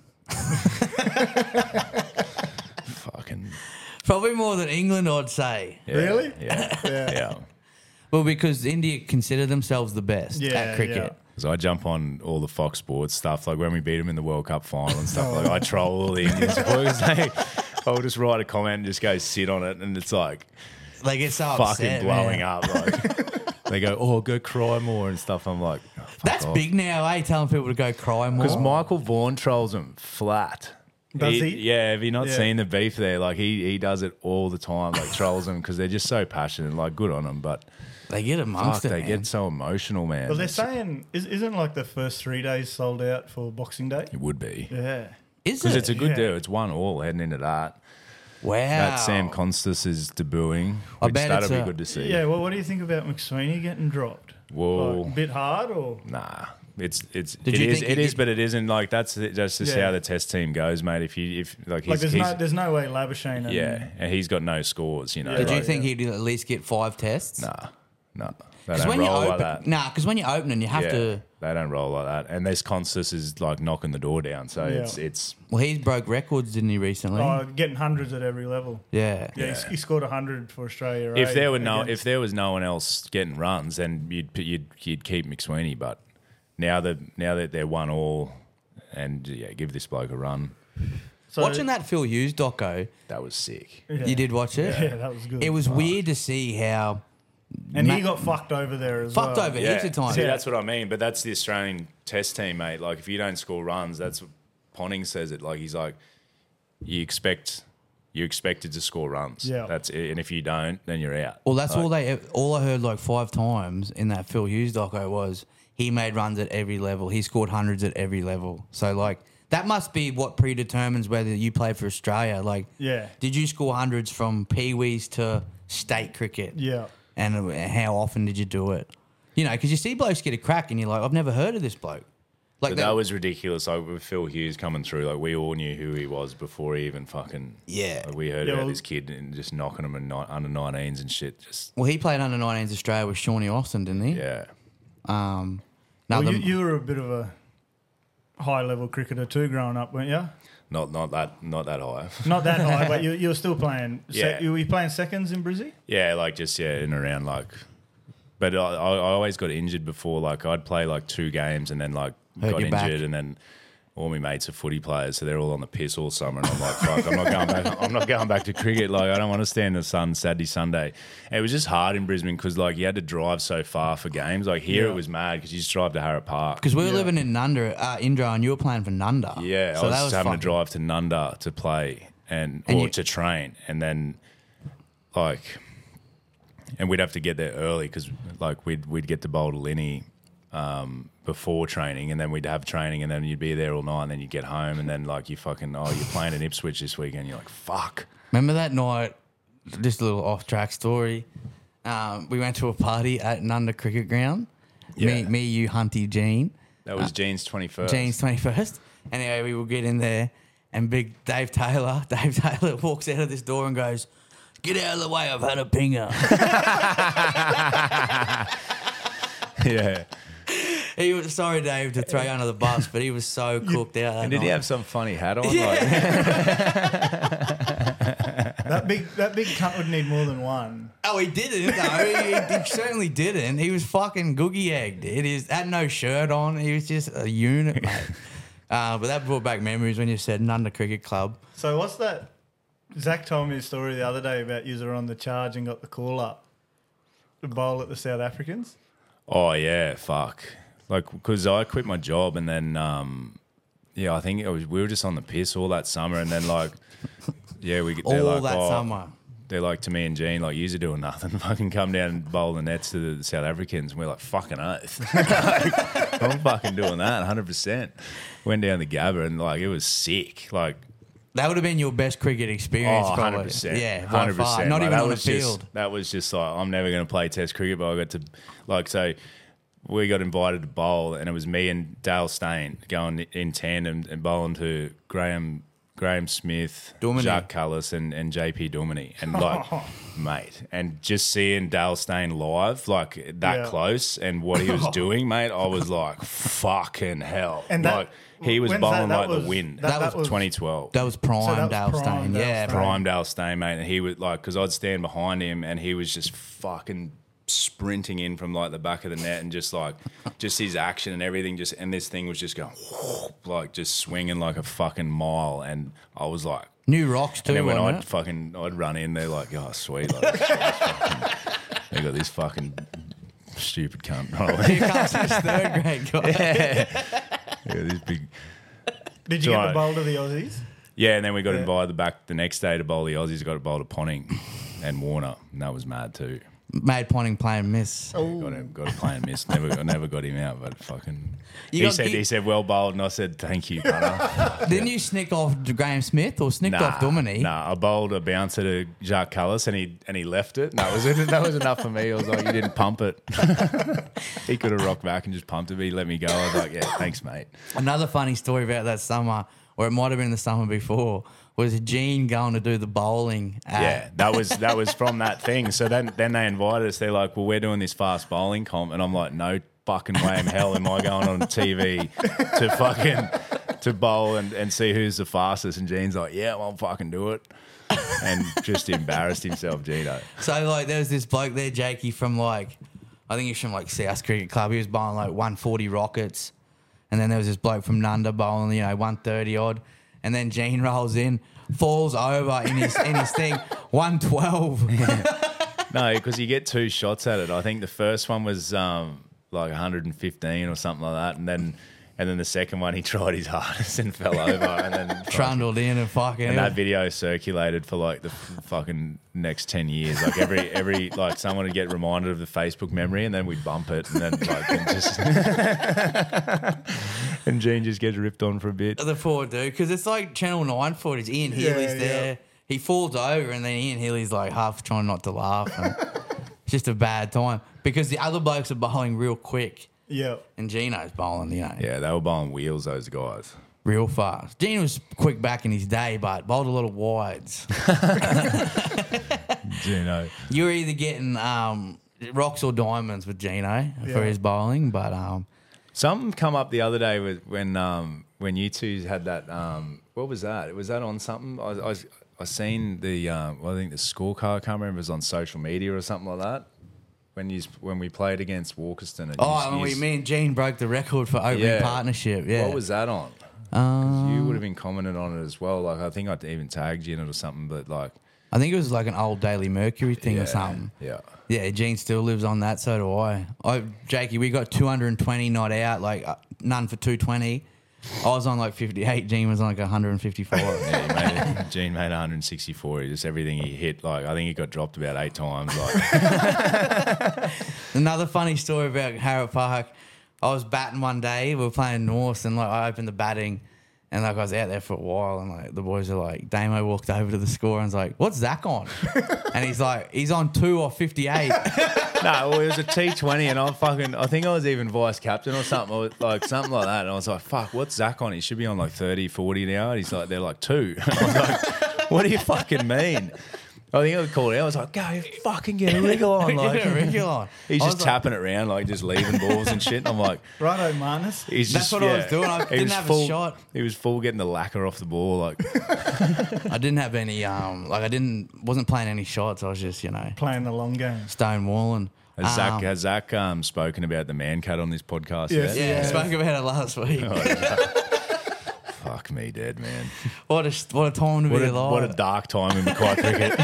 fucking Probably more than England, I'd say. yeah, Really? Yeah, Yeah. yeah. Well, because India consider themselves the best Yeah, at cricket. yeah. Because I jump on all the Fox Sports stuff, like when we beat them in the World Cup final and stuff. Like I troll all the Indian supporters. They, I'll just write a comment and just go sit on it, and it's like They get so fucking upset, blowing man. up. Like they go, "Oh, go cry more" and stuff. I'm like, oh, fuck That's off. big now, eh? Telling people to go cry more. Because Michael Vaughan trolls him flat. Does he? Yeah, have you not Yeah. seen the beef there? Like he, he does it all the time. Like trolls them because they're just so passionate. Like good on them, but They get fuck, amongst it, they man. get so emotional, man. Well, they're It's- saying, is, isn't like the first three days sold out for Boxing Day? it would be Yeah. Is because it? it's a good Yeah. deal. It's one all heading into that. wow. That Sam Constas is debuting, I which bet that'll it's be a- good to see. Yeah, well, what do you think about McSweeney getting dropped? Whoa. Like, a bit hard or? Nah, it's it's Did it you is think it he is, did- but it isn't. Like that's that's just Yeah. how the test team goes, mate. If you if like he's, Like, there's he's no, there's no way Labuschagne and yeah, and he's got no scores. You know, Yeah. Did you like- think he'd at least get five tests? Nah, nah. They Because don't when you roll like open, that. nah, because when you're opening, you have yeah, to. they don't roll like that. And this Constas is like knocking the door down. So Yeah. it's it's Well, he's broke records, didn't he, recently? Oh, getting hundreds at every level. yeah. Yeah, Yeah. He, he scored a hundred for Australia. if eh, there were no against- if there was no one else getting runs, then you'd you'd you'd keep McSweeney. But now that now that they're one all, and yeah, give this bloke a run. So- Watching that Phil Hughes doco, That was sick. Yeah. you did watch it? Yeah, that was good. It was weird to see how and Ma- he got fucked over there as fucked well. over heaps of times. See, that's what I mean. But that's the Australian Test team, mate. Like, if you don't score runs, that's what Ponting says it. Like, he's like, you expect you expected to score runs. Yeah. That's it. And if you don't, then you're out. Well, that's Like, all they. All I heard like five times in that Phil Hughes doco was he made runs at every level. He scored hundreds at every level. So like that must be what predetermines whether you play for Australia. Like, Yeah. did you score hundreds from peewees to state cricket? Yeah. and how often did you do it? You know, because you see blokes get a crack and you're like, I've never heard of this bloke. Like But that, that was ridiculous. Like with Phil Hughes coming through, like we all knew who he was before he even fucking. Yeah. Like, we heard Yeah, about well- this kid and just knocking him in ni- under nineteens and shit. Just Well, he played under nineteens Australia with Shawnee Austin, didn't he? yeah. Um, now Well, the, you, you were a bit of a high level cricketer too growing up, weren't you? Not not that not that high. Not that high, but you, you were still playing. Yeah. Se- were you playing seconds in Brizzy? Yeah, like just yeah, in and around like. But I, I I always got injured before. Like I'd play like two games and then like Hurt got your back. injured, and then all my mates are footy players, so they're all on the piss all summer, and I'm like, fuck, I'm not going back. I'm not going back to cricket. Like I don't want to stand in the sun Saturday, Sunday. And it was just hard in Brisbane because like you had to drive so far for games. Like here Yeah. it was mad because you just drive to Harrop Park. because we were Yeah. living in Nunda, uh, Indra, and you were playing for Nunda. Yeah, so I was, that was having fucking- to drive to Nunda to play and, And or you- to train, and then like, and we'd have to get there early because like we'd we'd get to bowl to Linny um, before training, and then we'd have training, and then you'd be there all night, and then you'd get home, and then like you fucking oh you're playing in Ipswich this weekend, you're like fuck. Remember that night? Just a little off-track story. Um, we went to a party at Nunda Cricket Ground. Me, Yeah. me, you, Hunty, Gene. That was Gene's twenty first. Gene's twenty-first. Anyway, we will get in there, and big Dave Taylor, Dave Taylor walks out of this door and goes, "Get out of the way, I've had a pinger." Yeah. He was sorry, Dave, to throw you under the bus, but he was so cooked out. That And did he night. have some funny hat on? Yeah. That big that big cunt would need more than one. Oh, he didn't. No, he, he certainly didn't. He was fucking googie egged, dude. He was, had no shirt on. He was just a unit, mate. Uh, but that brought back memories when you said Nunda Cricket Club. So what's that? Zach told me a story the other day about you were on the charge and got the call up to bowl at the South Africans. Oh yeah, fuck. Like, because I quit my job and then, um, yeah, I think it was we were just on the piss all that summer, and then like, yeah, we they're All like, that oh, summer. They're like to me and Gene, like, you're doing nothing. Fucking come down and bowl the nets to the South Africans, and we're like, fucking oath. Like, I'm fucking doing that, one hundred percent. Went down the Gabba and like it was sick, like. That would have been your best cricket experience, Oh, probably. one hundred percent. Yeah, by one hundred far. percent. Not Like, even that on the was just- field. That was just like, I'm never going to play Test cricket, but I got to, like, so we got invited to bowl, and it was me and Dale Stain going in tandem and bowling to Graham Graham Smith, Duminy. Jacques Cullis, and, and J P Duminy. And, like, mate, and just seeing Dale Stain live, like, that Yeah. close, and what he was doing, mate, I was like, fucking hell. And that- like, he was when's bowling that? That like was- the wind. that- That, that was was- twenty twelve. That was prime So that was Dale prime Stein. Dale Yeah, Stein. Prime Dale Stain, mate, and he was like, because I'd stand behind him, and he was just fucking sprinting in from like the back of the net, and just like, just his action and everything, just and this thing was just going, like, just swinging like a fucking mile, and I was like, New Rocks too, and then when wasn't I'd it? fucking, I'd run in, they're like, oh sweet, like, this guy's fucking, they got this fucking stupid cunt. Here comes this third grade guy. Yeah, this big. Did you get Right. the bowl to the Aussies? Yeah, and then we got Yeah. invited back the next day to bowl the Aussies. Got to bowl to Ponting and Warner, and that was mad too. Made Ponting play and miss. Got him, got a play and miss. Never, I never got him out, but fucking. You he got- said, you- he said, well bowled, and I said, thank you, brother. Didn't you snick off to Graham Smith or snicked off Duminy? Nah, I bowled a bouncer to Jacques Cullis, and he and he left it. And that was it. That was enough for me. I was like, you didn't pump it. He could have rocked back and just pumped it, but he let me go. I was like, yeah, thanks, mate. Another funny story about that summer, or it might have been the summer before, was Gene going to do the bowling. At, Yeah, that was that was from that thing. So then then they invited us. They're like, well, we're doing this fast bowling comp, and I'm like, no fucking way in hell am I going on T V to fucking to bowl and, and see who's the fastest. And Gene's like, yeah, I'll fucking do it, and just embarrassed himself, Gino. So like there was this bloke there, Jakey, from like I think he's from like South Cricket Club. He was bowling like one forty Rockets, and then there was this bloke from Nunda bowling, you know, one thirty odd, and then Gene rolls in, falls over in his in his thing, one twelve. No, because you get two shots at it. I think the first one was um, like one hundred fifteen or something like that, and then and then the second one he tried his hardest and fell over, and then Trundled in and fucking. and that video circulated for like the f- fucking next ten years. Like every every like someone would get reminded of the Facebook memory, and then we'd bump it, and then like and just and Gene just gets ripped on for a bit. the poor dude, because it's like Channel Nine footage. Ian Yeah, Healy's yeah. there. He falls over, and then Ian Healy's like half trying not to laugh. And It's just a bad time because the other blokes are bowling real quick Yeah. and Gino's bowling, you know, Yeah, they were bowling wheels, those guys. real fast. Gino was quick back in his day, but bowled a lot of wides. Gino. You were either getting um, rocks or diamonds with Gino for Yeah. his bowling, but um, Something come up the other day with when um, when you two had that. Um, what was that? Was that on something? I, I, was- I seen the. Um, well, I think the scorecard. I can't remember. It was on social media or something like that. When you when we played against Walkerston. And oh, you, and you- we, me and Gene broke the record for opening Yeah. partnership. Yeah, What was that on? 'Cause Um, you would have been commented on it as well. Like I think I even tagged you in it or something. But like, I think it was like an old Daily Mercury thing yeah, or something. Yeah. Yeah, Gene still lives on that. So do I. I, Jakey, we got two hundred twenty not out, like uh, none for two twenty. I was on like fifty-eight. Gene was on like one hundred fifty-four. Yeah, he made it, Gene made one hundred sixty-four. He just everything he hit, like I think he got dropped about eight times. Like, Another funny story about Harrop Park. I was batting one day. We were playing North, and like I opened the batting, and like I was out there for a while, and like the boys are like, Damo walked over to the score and was like, "What's Zach on?" And he's like, "He's on two or fifty-eight." no, well, it was a T twenty, and I fucking, I think I was even vice captain or something, or like something like that. And I was like, "Fuck, what's Zach on? He should be on like thirty, forty now." And he's like, "They're like two." I was like, "What do you fucking mean?" I think I was called out. I was like, "Go fucking get a wriggle on!" Like, Get a wriggle on. he's I just was like- tapping it around, like just leaving balls and shit. And I'm like, Righto, Marnus. he's That's just, what I yeah. was doing. I He didn't was have a full, shot. He was full getting the lacquer off the ball, like. I didn't have any um like I didn't wasn't playing any shots. I was just, you know, Playing the long game. stonewalling. Has Zach, Um, has Zach um, spoken about the man cut on this podcast Yes. yet? yeah, I Yeah. spoke about it last week. Fuck me dead, man. What a what a time to What be a, alive. what a dark time in Mackay cricket.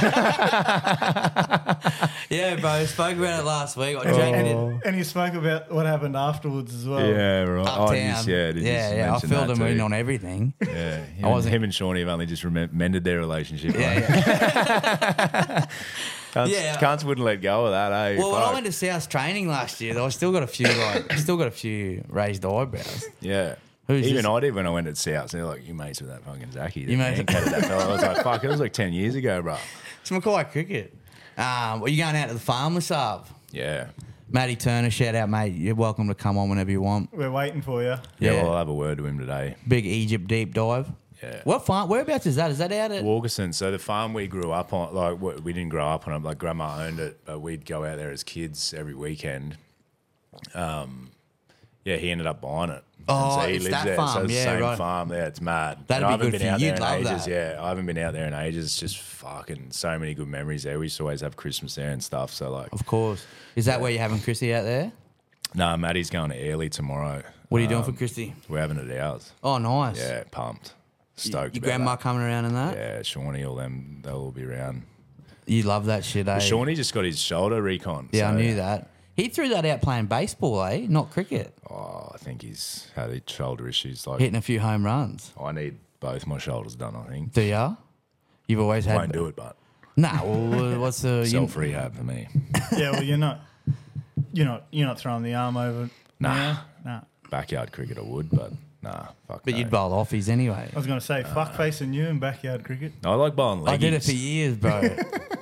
Yeah, bro. Spoke about it last week. I And, drank and, it you, and you spoke about what happened afterwards as well. yeah, right. Oh, uptown. yes, yeah, did you yeah, just yeah. I mention filled that him in too? on everything. Yeah, him, I wasn't- him and Shawnee have only just remem- mended their relationship. Yeah, mate. yeah. Cunts, Yeah. cunts wouldn't let go of that, eh? Well, when I Fuck. went to South training last year, though, I still got a few like, still got a few raised eyebrows. Yeah. Who's Even this? I did when I went to South. They're like, you mates with that fucking Zachy. You mates- man cutted that fella. I was like, fuck, it was like ten years ago, bro. It's Mackay cricket. Um, are you going out to the farm this up? Yeah. Matty Turner, shout out, mate. You're welcome to come on whenever you want. We're waiting for you. Yeah, Yeah. well, I'll have a word to him today. Big Egypt deep dive. Yeah. What farm? Whereabouts is that? Is that out at? Walkerson. So the farm we grew up on, like we we didn't grow up on it. Like grandma owned it, but we'd go out there as kids every weekend. Um, yeah, he ended up buying it. And Oh, he it's lives that there. farm. So it's Yeah, the same right. farm. Yeah, it's mad. That'd And I be haven't good been for out you. there You'd in love ages. that. Yeah, I haven't been out there in ages. It's just fucking so many good memories there. We used to always have Christmas there and stuff. So like, Of course. Is that where you're having Chrissy out there? no, Maddie's going to Airlie tomorrow. What are you doing Um, for Chrissy? We're having it ours. Oh, nice. Yeah, pumped, stoked. Your about grandma that. coming around and that? Yeah, Shawnee, all them, they'll all be around. You love that shit, eh? Shawnee just got his shoulder recon. Yeah, I so- knew that. He threw that out playing baseball, eh? Not cricket. Oh, I think he's had shoulder issues. Like Hitting a few home runs. I need both my shoulders done. I think Do ya? You've always had. won't do it, but Nah. Well, what's the you- self rehab for me. Yeah, well, you're not, you're not, you're not throwing the arm over. Nah. now? Nah. Backyard cricket, I would, but nah, fuck. But no. you'd bowl offies anyway. I was going to say, fuck facing you in backyard cricket. I like bowling leggies. I did it for years, bro.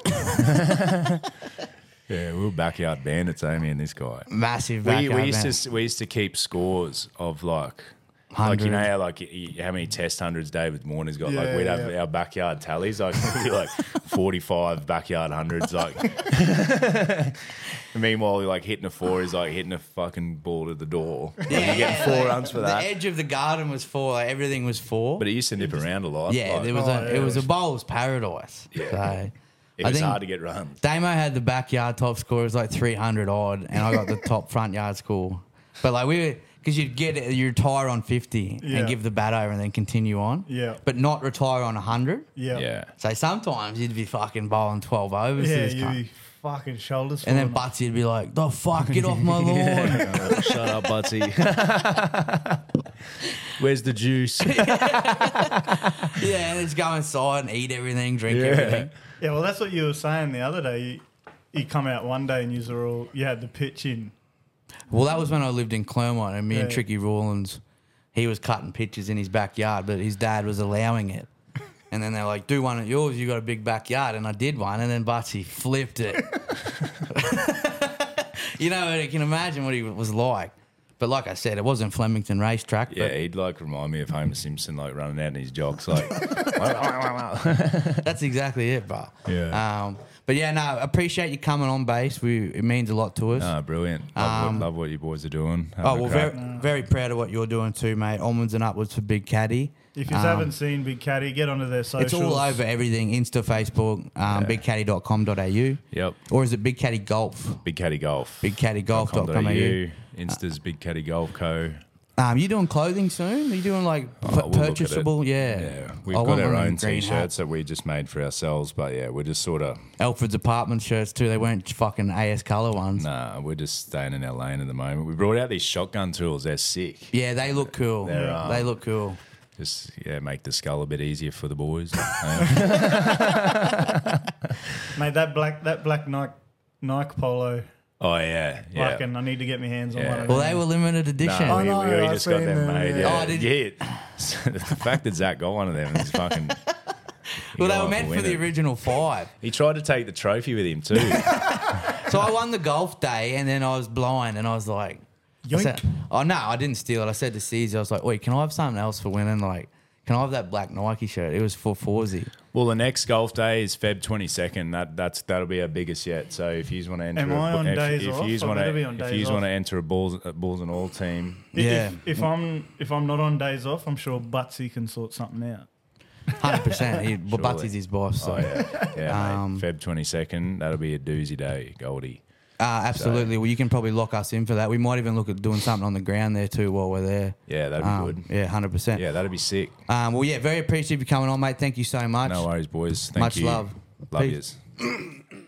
Yeah, we were backyard bandits, Amy and this guy. Massive We, backyard we used man. to we used to keep scores of like. Like you know how like y- how many test hundreds David Warner's got? like Yeah, we'd have yeah. our backyard tallies, like we'd be like forty five backyard hundreds. Like meanwhile, like hitting a four is like hitting a fucking ball to the door. Like, you're getting four runs for The that. edge of the garden was four. Like, everything was four. But it used to nip around a lot. yeah, like, there was Oh, a yeah. it was a bowler's paradise. Yeah. So, it I was think hard to get runs. Damo had the backyard top score. It was like three hundred odd, and I got the top front yard score. But like we were, because you'd get it, you'd retire on fifty Yeah. and give the bat over and then continue on. Yeah. But not retire on one hundred. Yeah. Yeah. So sometimes you'd be fucking bowling twelve overs to Yeah, this you cunt. be fucking shoulders. And then falling. Butsy would be like, the fuck, get off my lawn. Oh, shut up, Butsy. Where's the juice? Yeah, and just go inside and eat everything, drink Yeah. everything. Yeah, well, that's what you were saying the other day. You, you come out one day and you were all, you had the pitch in. Well, that was when I lived in Clermont, and me and Yeah. Tricky Rawlins, he was cutting pitches in his backyard, but his dad was allowing it. And then they're like, do one at yours, you got a big backyard. And I did one, and then Butsy flipped it. You know, I can imagine what he was like. But like I said, it wasn't Flemington racetrack. Yeah, but he'd like remind me of Homer Simpson, like running out in his jocks, like. that's exactly it, bro. Yeah. Um, but yeah, no, appreciate you coming on base. We it means a lot to us. Ah, brilliant. Love, Um, what, love what you boys are doing. oh Having a well, crack. very very proud of what you're doing too, mate. Onwards and upwards for Big Caddy. If you Um, haven't seen Big Caddy, get onto their socials. It's all over everything: Insta, Facebook, um, Yeah. big caddy dot com dot a u. Yep. Or is it Big Caddy Golf? Big Caddy Golf. big caddy golf dot com dot a u. Insta's Big Caddy Golf Co. Um, you doing clothing soon? Are you doing like Oh, p- we'll look at it. purchasable? Yeah. Yeah, we've I got want our one of own them green t-shirts hats. that we just made for ourselves, but yeah, we're just sort of Alfred's apartment shirts too. They weren't fucking A S colour ones. nah, we're just staying in our lane at the moment. We brought out these shotgun tools; they're sick. Yeah, they look cool. They're, um, They look cool. Just yeah, make the skull a bit easier for the boys. Um, Mate, that black that black Nike Nike polo. oh yeah, yeah. Fucking, I need to get my hands on Yeah. one of Well, them. they were limited edition. No, I we, know, we already I've just got seen them them, made. yeah. Yeah. Oh, did yeah. The fact that Zach got one of them is fucking. well, they he were got meant to for win the it. original five. He tried to take the trophy with him too. So I won the golf day, and then I was blind, and I was like, I Yoink. said, "Oh no, I didn't steal it." I said to Caesar, "I was like, wait, can I have something else for winning? Like, can I have that black Nike shirt?" It was for Forzy. Well, the next golf day is Feb twenty-second. That that's that'll be our biggest yet. So if you want to enter, Am a, I on if, days if off? yous I want better be on to, if days you off. want to enter a balls a balls and all team, If- Yeah. If, if I'm if I'm not on days off, I'm sure Butsy can sort something out. Hundred percent. He, well, Surely. Butsy's his boss. So. oh yeah, yeah, Um, mate. Feb twenty-second. That'll be a doozy day, Goldie. Uh, absolutely. Well, you can probably lock us in for that. We might even look at doing something on the ground there too while we're there. Yeah, that'd be Um, good. Yeah, hundred percent. Yeah, that'd be sick. Um, well, yeah, very appreciative you coming on, mate. Thank you so much. No worries, boys. Thank Much you. love. Love Peace. yous.